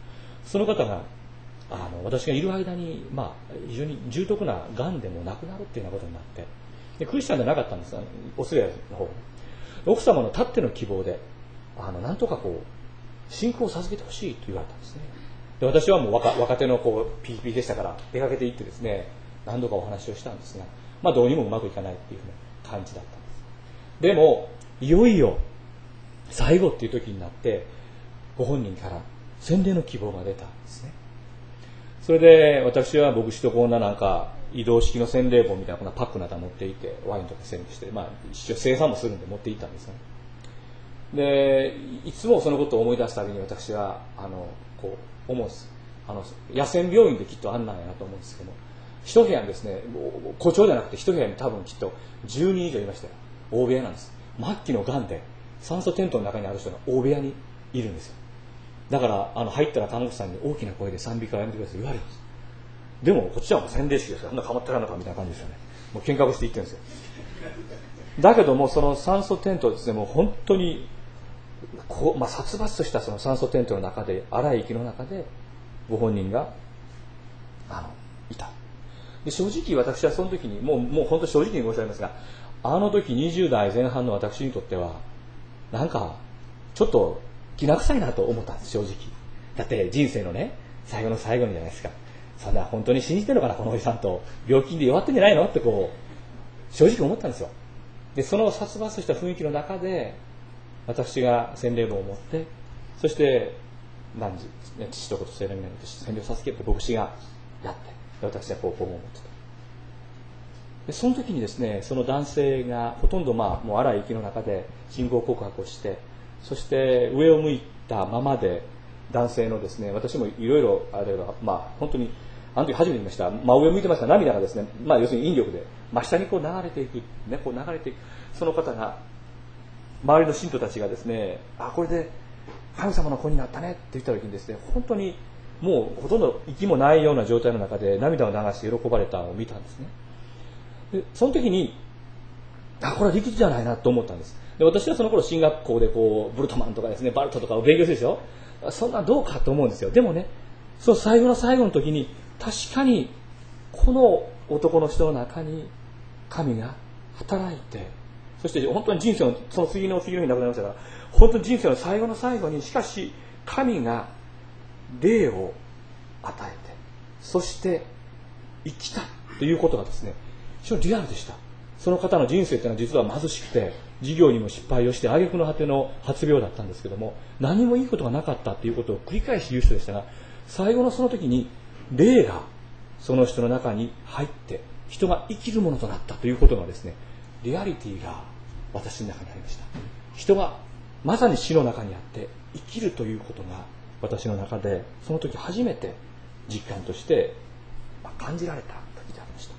その方があの私がいる間に、まあ、非常に重篤ながんでもなくなるっていうようなことになって、でクリスチャンじゃなかったんですが、オーストラリアの方奥様のたっての希望であのなんとかこう信仰を授けてほしいと言われたんですね。で私はもう 若, 若手のこうピーピーでしたから出かけて行ってですね、何度かお話をしたんですが、まあ、どうにもうまくいかないっていうふうな感じだったんです。でもいよいよ最後っていう時になってご本人から洗礼の希望が出たんですね。それで私は牧師とこんななんか移動式の洗礼本みたいなこんなパックなど持っていて、ワインとか洗礼して、まあ、一応生産もするんで持っていったんですね。でいつもそのことを思い出すたびに私はあのこう思うんです。あの野戦病院できっとあんなんやなと思うんですけども、一部屋にですね、誇張じゃなくて一部屋に多分きっとじゅうにん以上いましたよ。大部屋なんです。末期のがんで酸素テントの中にある人が大部屋にいるんですよ。だからあの入ったら看護師さんに大きな声で賛美歌をやめてくださいと言われるんです。でもこっちはもう洗礼式ですよ。そんなかまってらんのかみたいな感じですよね。もう喧嘩をして言ってるんですよ。だけどもその酸素テントはですね、もう本当にこう、まあ、殺伐としたその酸素テントの中で、荒い息の中でご本人があのいた。で正直私はその時にもう、もう本当正直に申し上げますが、あの時にじゅう代前半の私にとってはなんかちょっときな臭いなと思ったんです、正直。だって人生のね最後の最後にじゃないですか、そんな本当に信じてるのかなこのおじさんと、病気で弱ってんじゃないのってこう正直思ったんですよ。でその殺伐とした雰囲気の中で私が洗礼本を持って、そして何時、ね、父と子と聖霊に洗礼を授けて牧師がやって、私はこう本を持ってた。でその時にですね、その男性がほとんどまあもう荒い息の中で信仰告白をして、そして上を向いたままで男性のですね、私もいろいろあれはまあ本当にあの時初めて見ました。真上を向いてましたら涙がですね、まあ要するに引力で真下にこう流れていく、ね、こう流れていく。その方が周りの信徒たちがですね、あこれで神様の子になったねって言った時にですね、本当にもうほとんど息もないような状態の中で涙を流して喜ばれたのを見たんですね。でその時にあこれは力士じゃないなと思ったんです。で私はその頃進学校でこうブルトマンとかですね、バルトとかを勉強するでしょ。そんなどうかと思うんですよ。でもね、その最後の最後の時に確かにこの男の人の中に神が働いて、そして本当に人生のその次の次の日に亡くなりましたから、本当に人生の最後の最後にしかし神が霊を与えて、そして生きたということがですね、非常にリアルでした。その方の人生というのは実は貧しくて、事業にも失敗をして挙句の果ての発病だったんですけども、何もいいことがなかったということを繰り返し言う人でしたが、最後のその時に霊がその人の中に入って人が生きるものとなったということがですね、リアリティが私の中にありました。人がまさに死の中にあって生きるということが私の中でその時初めて実感として感じられた時でありました。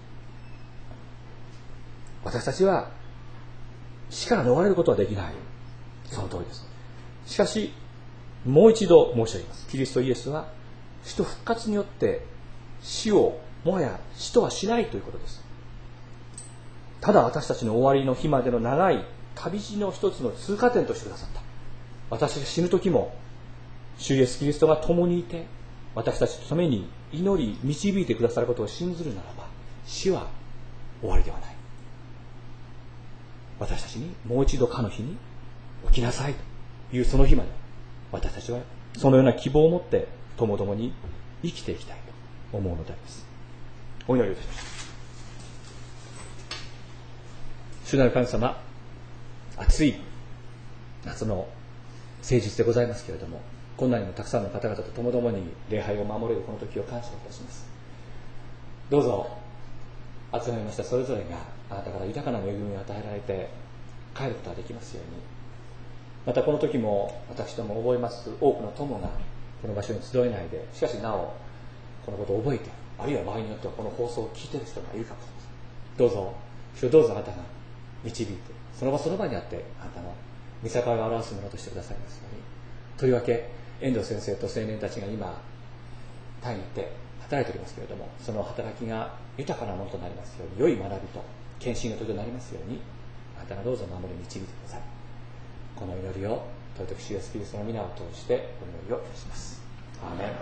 私たちは死から逃れることはできない。その通りです。しかしもう一度申し上げます。キリストイエスは死と復活によって死をもはや死とはしないということです。ただ私たちの終わりの日までの長い旅路の一つの通過点としてくださった。私が死ぬ時も主イエスキリストが共にいて、私たちのために祈り導いてくださることを信ずるならば、死は終わりではない。私たちにもう一度かの日に起きなさいというその日まで、私たちはそのような希望を持ってともどもに生きていきたいと思うのであります。お祈りをいたします。主なる神様、暑い夏の誠実でございますけれども、こんなにもたくさんの方々とともどもに礼拝を守れるこの時を感謝いたします。どうぞ集めましたそれぞれがあなたから豊かな恵みを与えられて帰ることができますように。またこの時も私ども覚えます多くの友がこの場所に集えないで、しかしなおこのことを覚えて、あるいは場合によってはこの放送を聞いている人がいるかもしれません。どうぞ主をどうぞあなたが導いて、その場その場にあってあなたの御境を表すものとしてくださいますように。とりわけ遠藤先生と青年たちが今タイに行って働いておりますけれども、その働きが豊かなものとなりますように、良い学びと献身の時となりますように、あなたがどうぞ守り導いてください。この祈りを尊く主イエスキリストの皆を通してお祈りをいたします。 アーメン。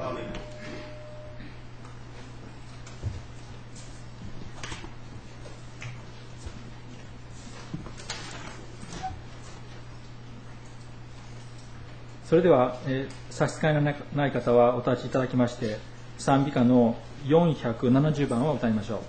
それでは、えー、差し支えのない方はお立ちいただきまして、賛美歌のよんひゃくななじゅうばんを歌いましょう。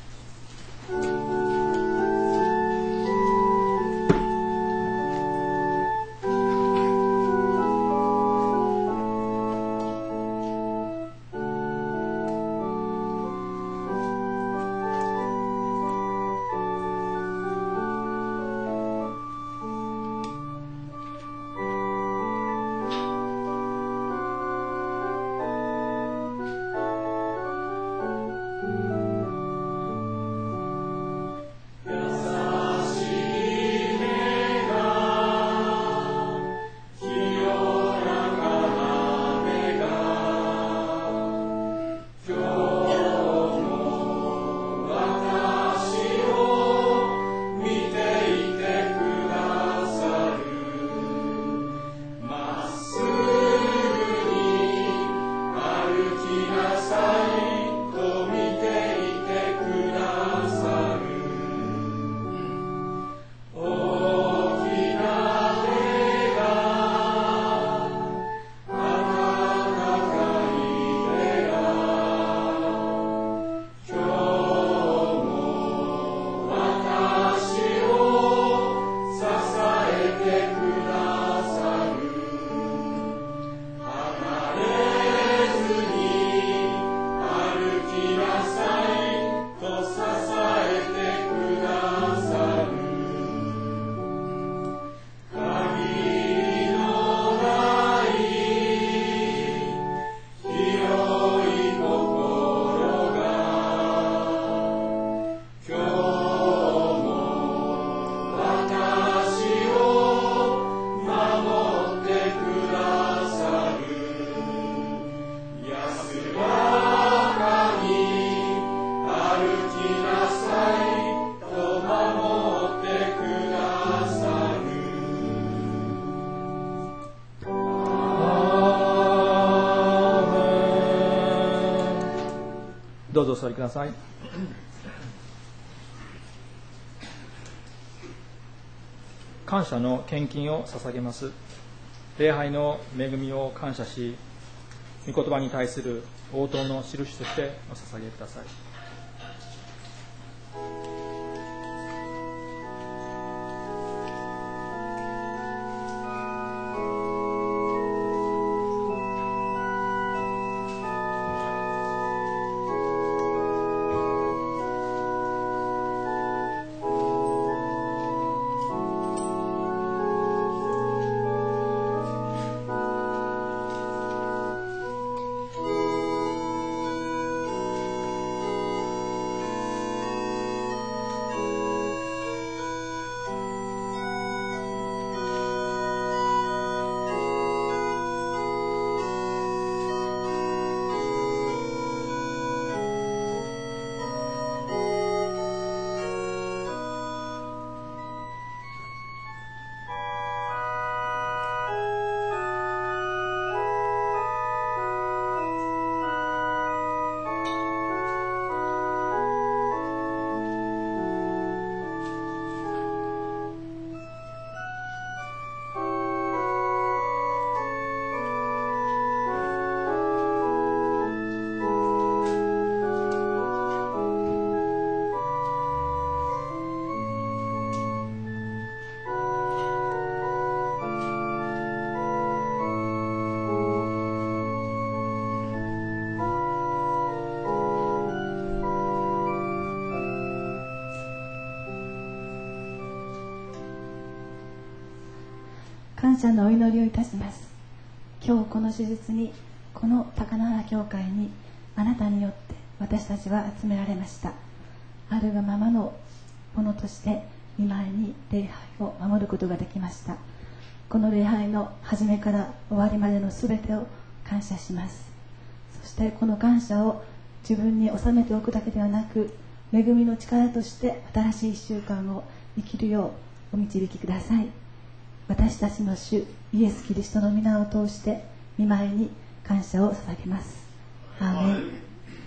どうぞお座りください。感謝の献金を捧げます。礼拝の恵みを感謝し、御言葉に対する応答の印としてお捧げください。 感謝のお祈りをいたします。今日この手術に、この高輪教会にあなたによって私たちは集められました。あるがままのものとして御前に礼拝を守ることができました。この礼拝の始めから終わりまでのすべてを感謝します。そしてこの感謝を自分に収めておくだけではなく、恵みの力として新しいいっしゅうかんを生きるようお導きください。私たちの主イエス・キリストの皆を通して御前に感謝を捧げます。アーメン。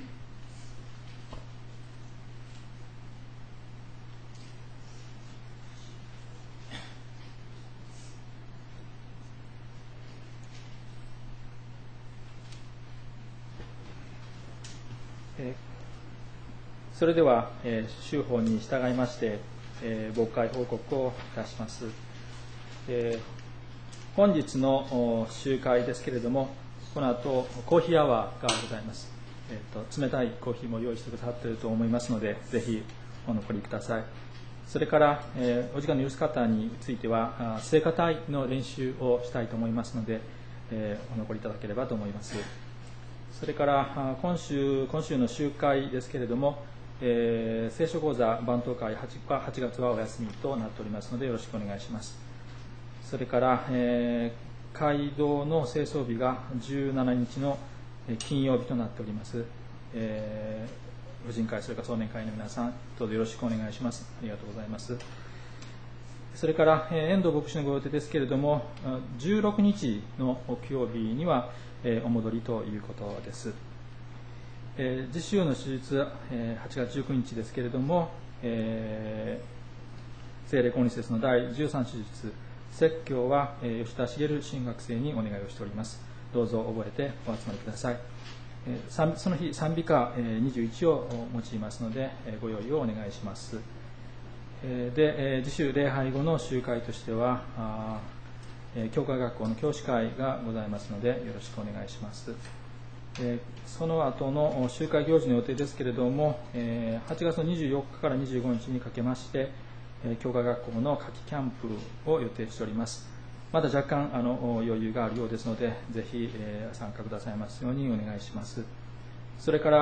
それでは、えー、修法に従いまして、えー、牧会報告をいたします。えー、本日の集会ですけれども、この後コーヒーアワーがございます。えーと、冷たいコーヒーも用意してくださっていると思いますので、ぜひお残りください。それから、えー、お時間の許す方については、聖歌隊の練習をしたいと思いますので、えー、お残りいただければと思います。それから今週、今週の集会ですけれども、えー、聖書講座番頭会 8, はちがつはお休みとなっておりますのでよろしくお願いします。それから、えー、街道の清掃日がじゅうしちにちの金曜日となっております。えー、婦人会、それから壮年会の皆さん、どうぞよろしくお願いします。ありがとうございます。それから、えー、遠藤牧師のご予定ですけれども、じゅうろくにちの木曜日には、えー、お戻りということです。えー、次週の手術は、えー、はちがつじゅうくにちですけれども、えー、聖霊公認節のだいじゅうさん手術、説教は、えー、吉田茂新学生にお願いをしております。どうぞ覚えてお集まりください。えー、その日、賛美歌、えー、にじゅういちを用いますので、えー、ご用意をお願いします。えー、で、えー、次週礼拝後の集会としては、あえー、教会学校の教師会がございますので、よろしくお願いします。その後の集会行事の予定ですけれども、はちがつのにじゅうよっかからにじゅうごにちにかけまして、教会学校の夏季キャンプを予定しております。まだ若干あの余裕があるようですので、ぜひ参加くださいますようにお願いします。それから、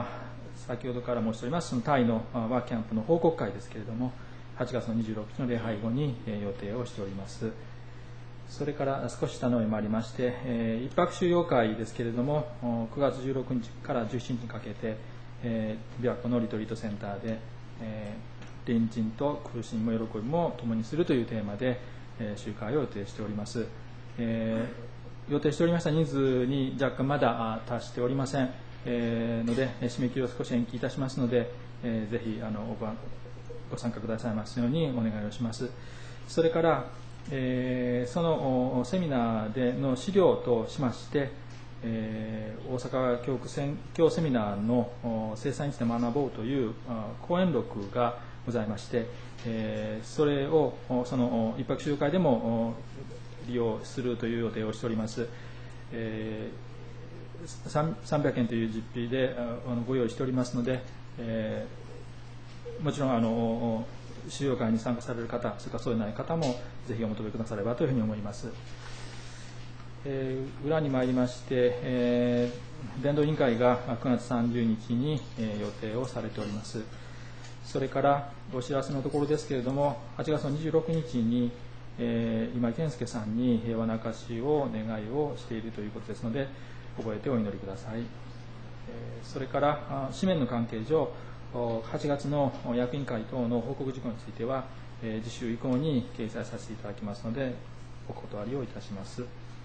先ほどから申しております、そのタイのワーキャンプの報告会ですけれども、はちがつのにじゅうろくにちの礼拝後に予定をしております。それから少し下の上もありまして、えー、一泊収容会ですけれども、くがつじゅうろくにちからじゅうしちにちにかけて、えー、琵琶湖のリトリートセンターで、えー、隣人と苦しみも喜びも共にするというテーマで、えー、集会を予定しております。えー、予定しておりました人数に若干まだ達しておりません、えー、ので、締め切りを少し延期いたしますので、えー、ぜひあの ご, ご参加くださいますようにお願いをします。それからえー、そのセミナーでの資料としまして、えー、大阪教区宣教セミナーの聖餐について学ぼうという講演録がございまして、えー、それをその一泊集会でも利用するという予定をしております。えー、さんびゃくえんという実費でご用意しておりますので、えー、もちろんあの修行会に参加される方、それからそうでない方もぜひお求めくださればというふうに思います。えー、裏に参りまして、えー、伝道委員会がくがつさんじゅうにちに、えー、予定をされております。それからお知らせのところですけれども、はちがつのにじゅうろくにちに、えー、今井健介さんに平和な証を願いをしているということですので、覚えてお祈りください。えー、それから紙面の関係上、はちがつの役員会等の報告事項については、えー、次週以降に掲載させていただきますので、お断りをいたします。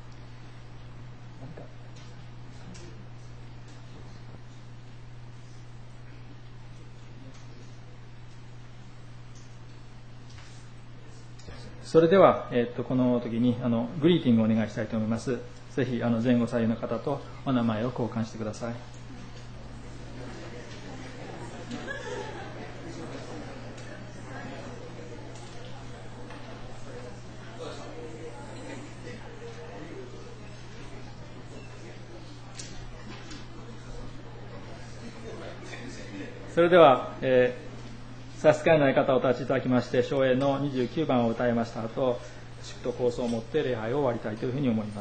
それでは、えー、とこの時にあのグリーティングをお願いしたいと思います。ぜひあの前後左右の方とお名前を交換してください。それでは、えー、差し支えない方をお立ちいただきまして、唱詠のにじゅうきゅうばんを歌いました後、祝祷構想を持って礼拝を終わりたいというふうに思います。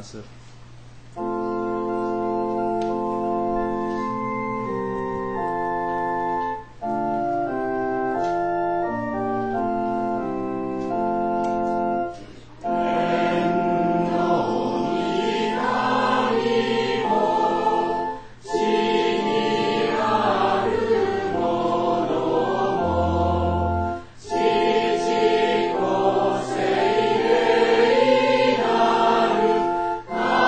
あ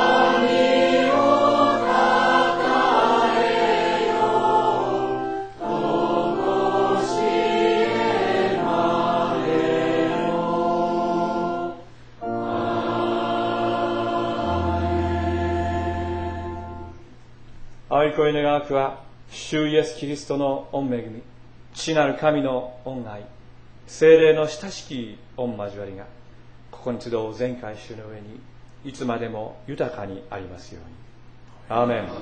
恋願わくは、主イエスキリストの御恵み、父なる神の御愛、聖霊の親しき御交わりが、ここに集う全会衆の上にいつまでも豊かにありますように。アーメン。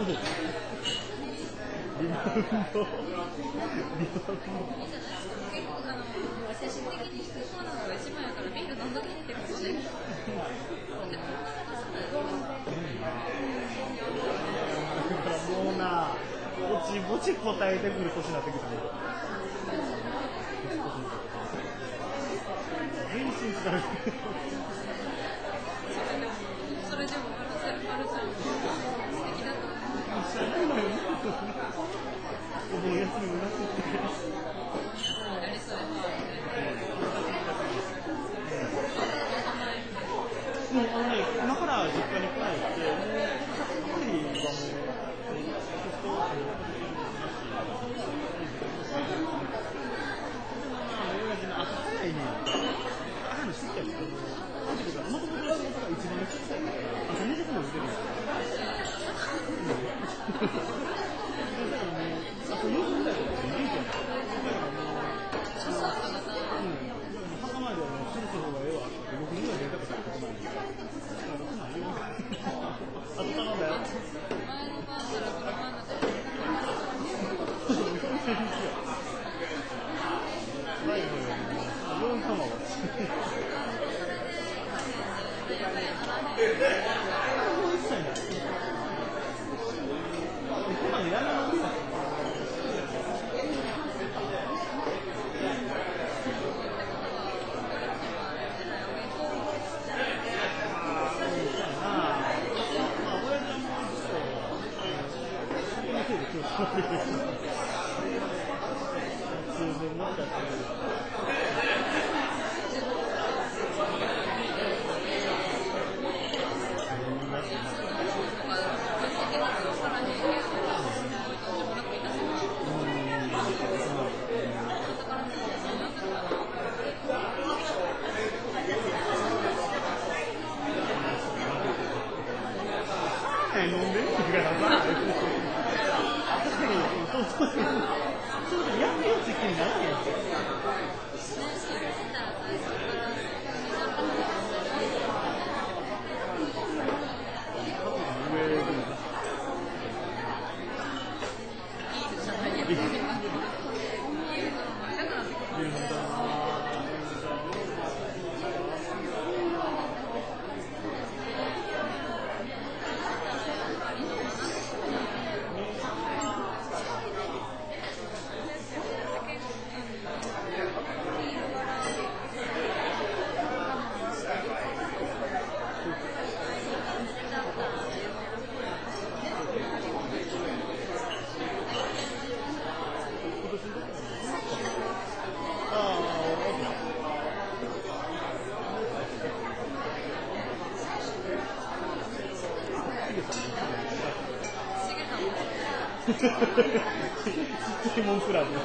リバウンドリバウンド精神的に低そうなのが一番やからビール飲んどきってことでだからもうなぼちぼち答えてくる年になってきたね全身疲れてそれでもマルちゃん素敵だと思うお盆休みもなくてやりそうやなもうあのね、今から実家に帰って、もう、カリーがもう、ソフトをあの、親父の朝早いね、朝の好きやったけど、もともと仕事が一番好きだから、朝にじくも出てるんですよ。だからもう、あとよじぐらいとかで元気やった。だからもう、墓参りはもう、する方がええわって、ろくじぐらいで出たかったことないんで。あと頼んだよ。 前の晩から車になってる最後よ。よん玉は。こんなんやらないんだ。ポケモンクラブ。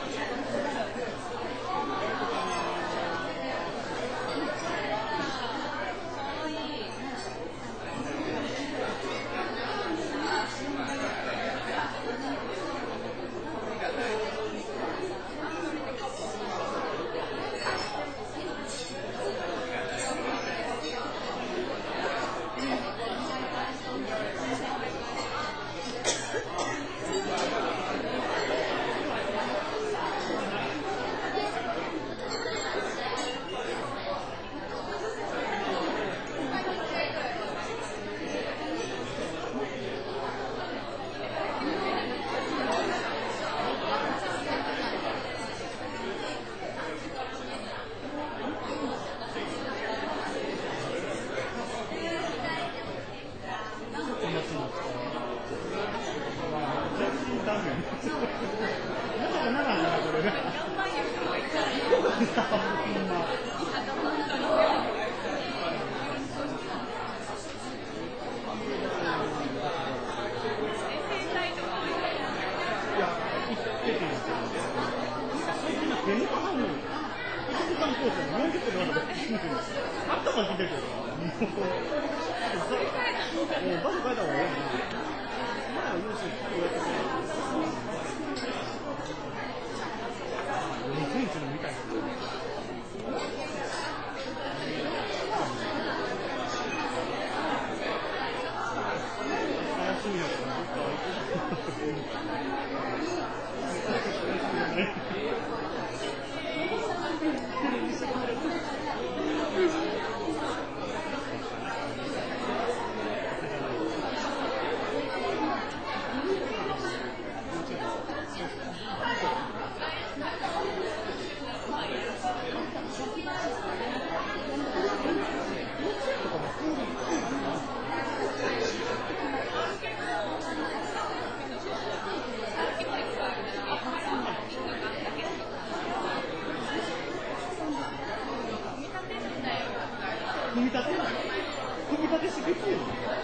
組み立て組み立てしてできるの？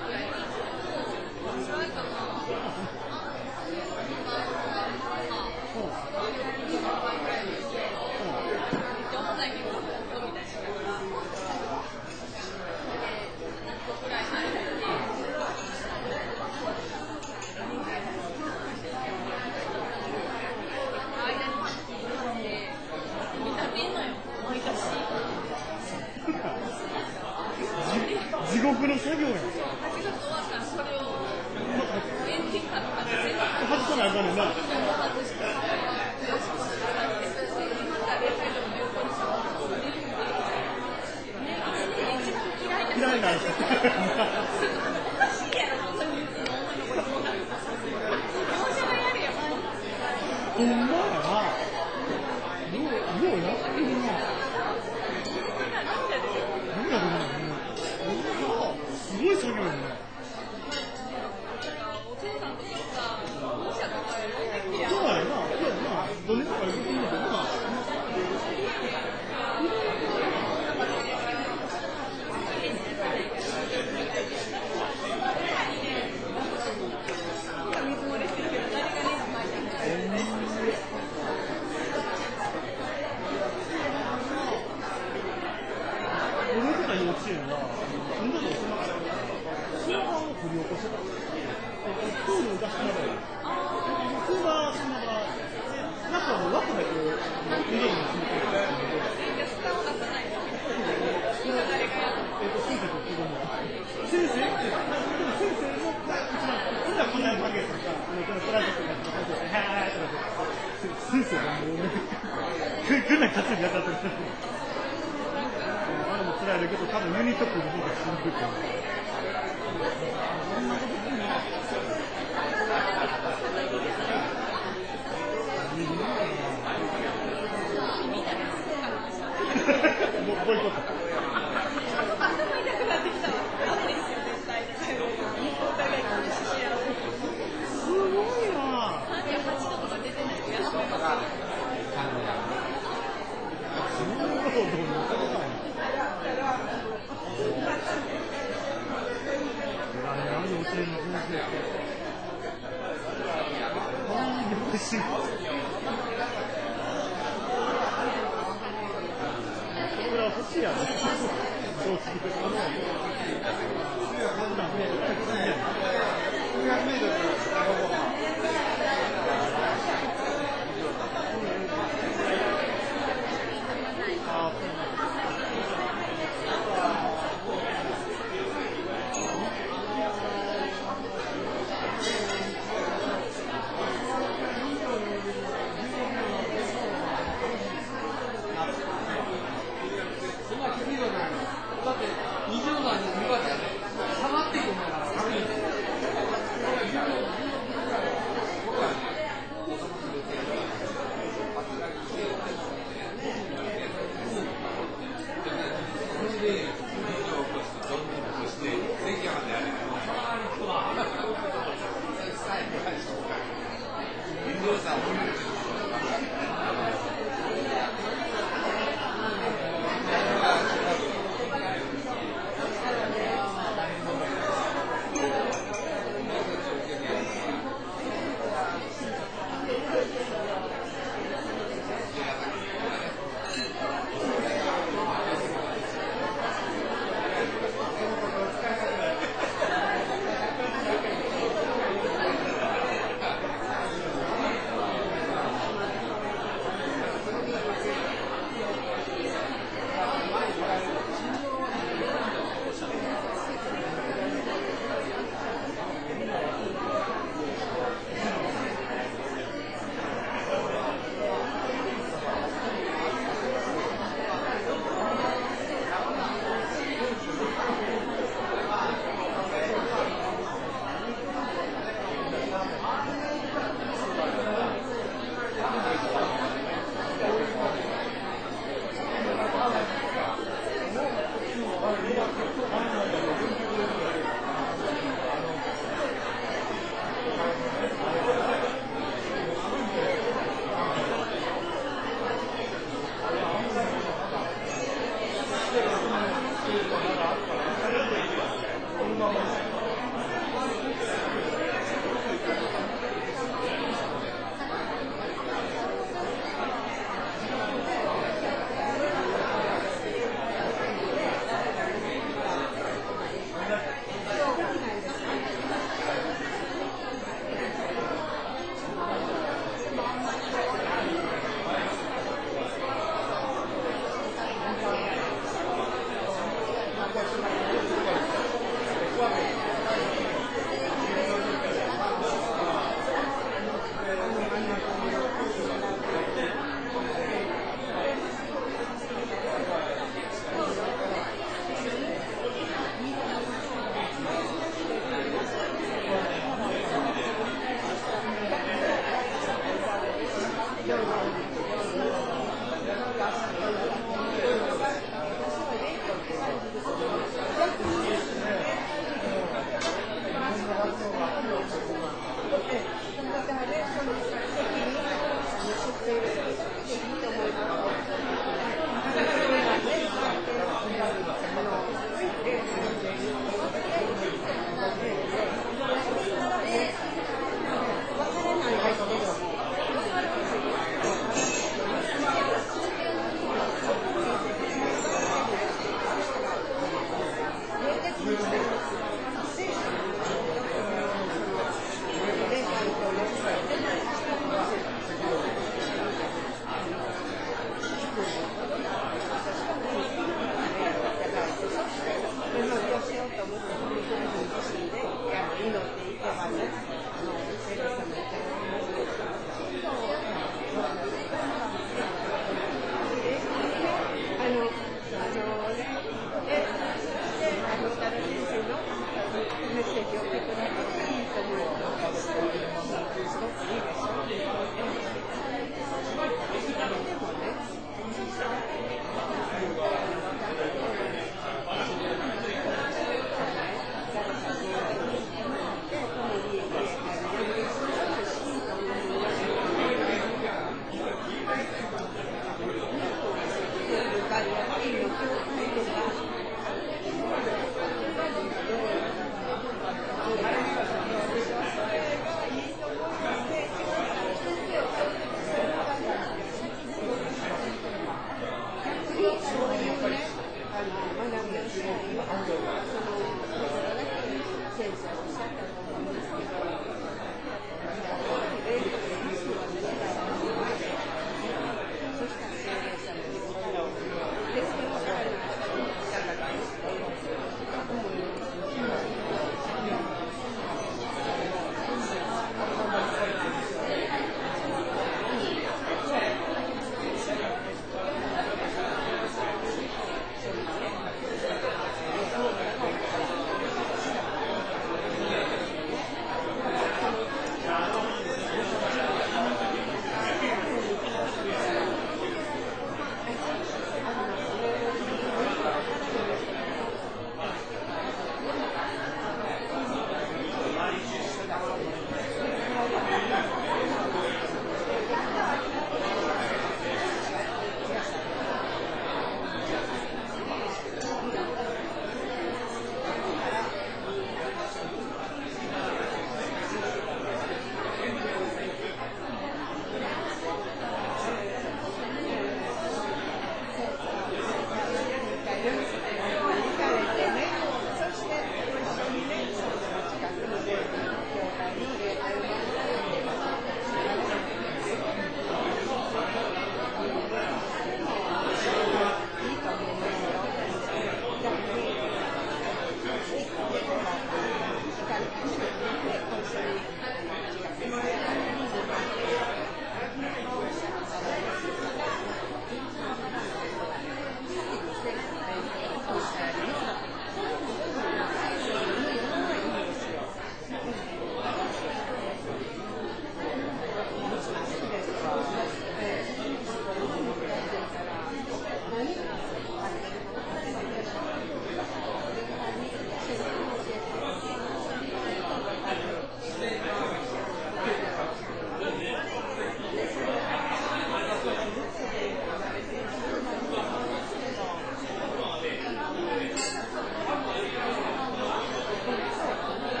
地獄の作業やん。外さないかんねんな。嫌いなんです。ほんまやな。よう、ようやってるな。何やろな。すごい作業やね。そうやな。そうやな。どれとか言っていいのかな。俺とか幼稚園は、そんなの砂場を掘り起こしてた。プールを出しながら。普通は砂場、中はもう枠だけ入れるのに詰めてる。えっと、先生と子供。先生って、でも先生も、一番、こんなにかけてさ、このプラスチックの先生、はいはいとか先生がもうね、くんな担いでやったってる。あれも辛いだけど、多分ユニットップの方がしんどいと思う。もうボイコット。すごいな。これは欲しいやろ。どうするかな。 だってにじゅうだいに向かって下がっていくんだから。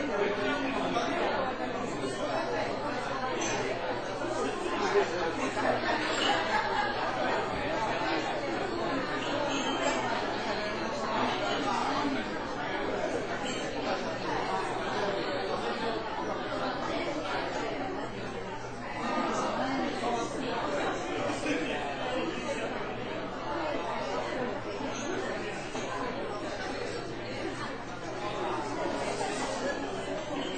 え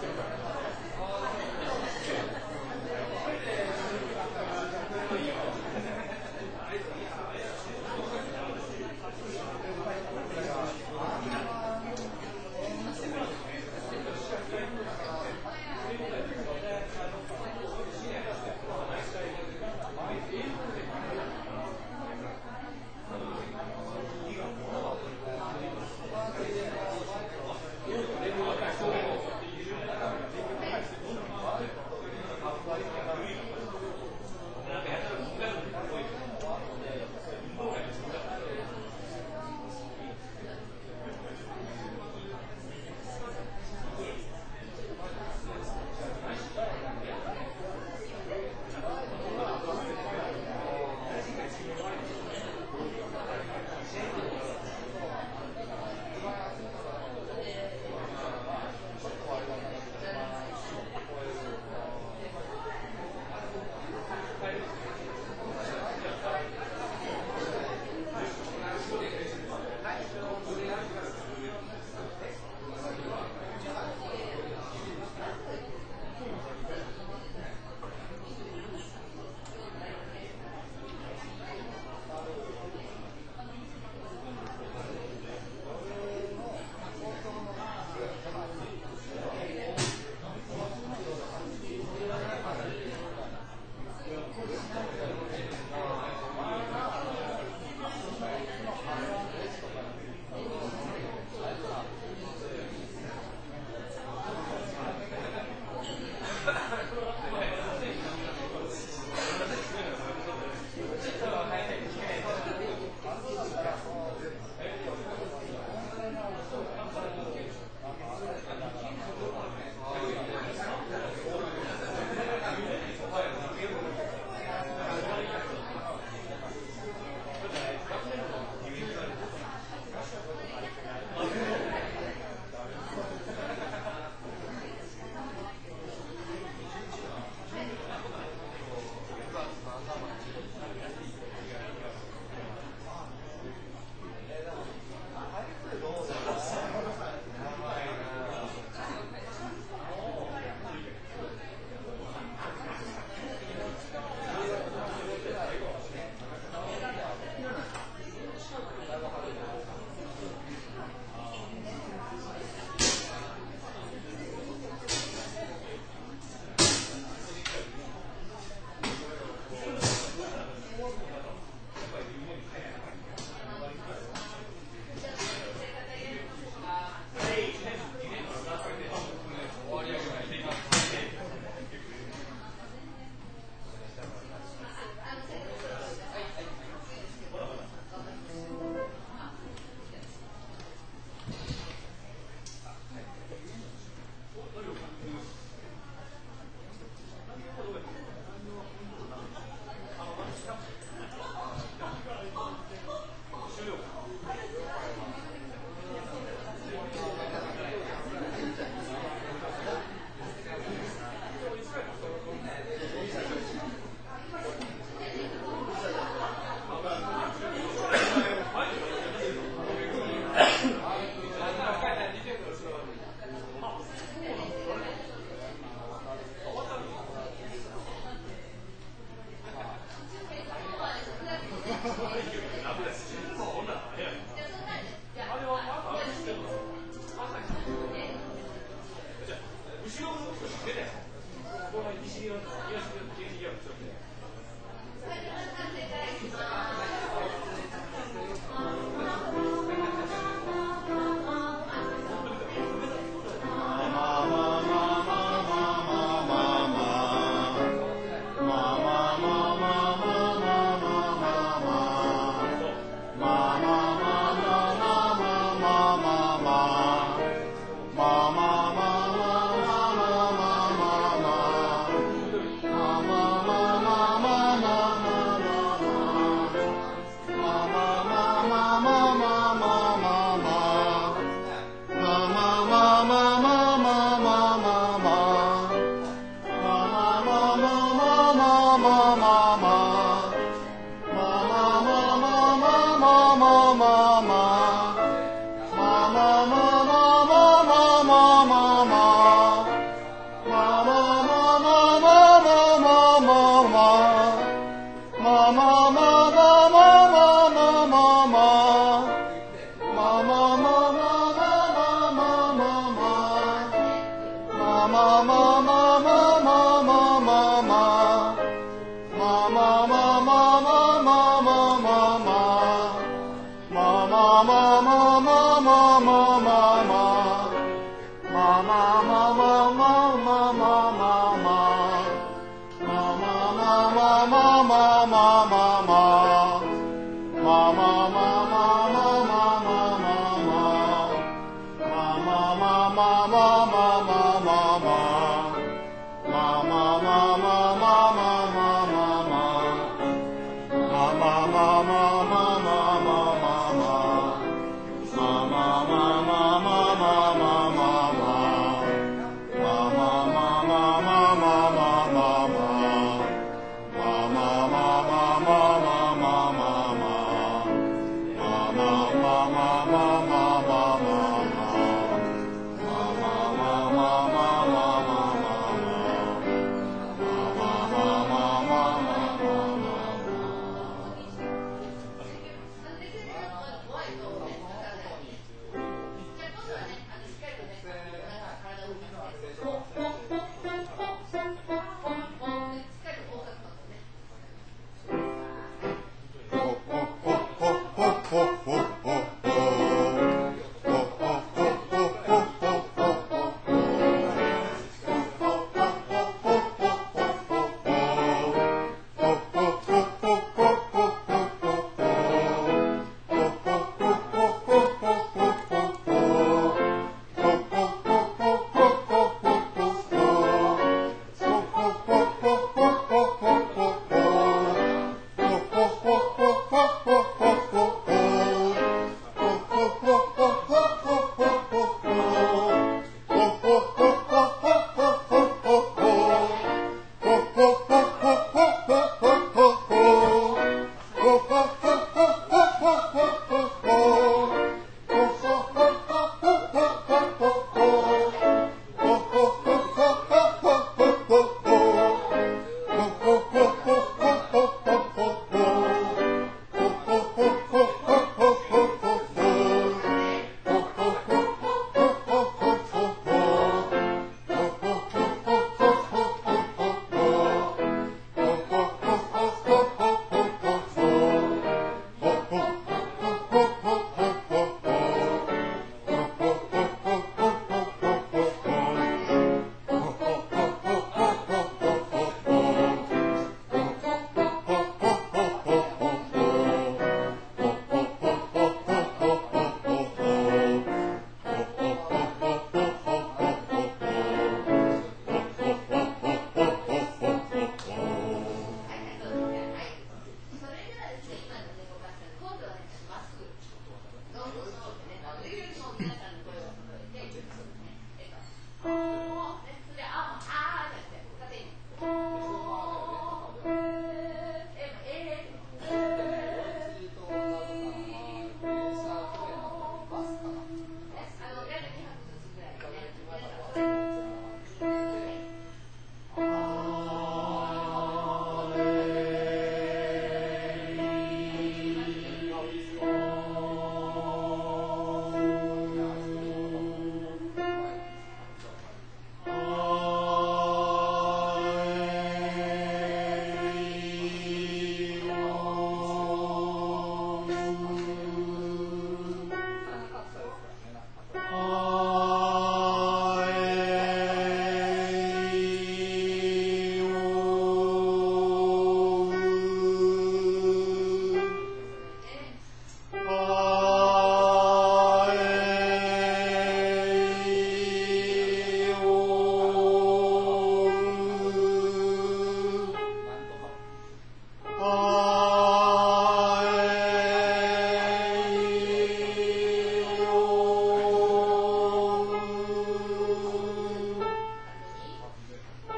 え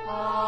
あ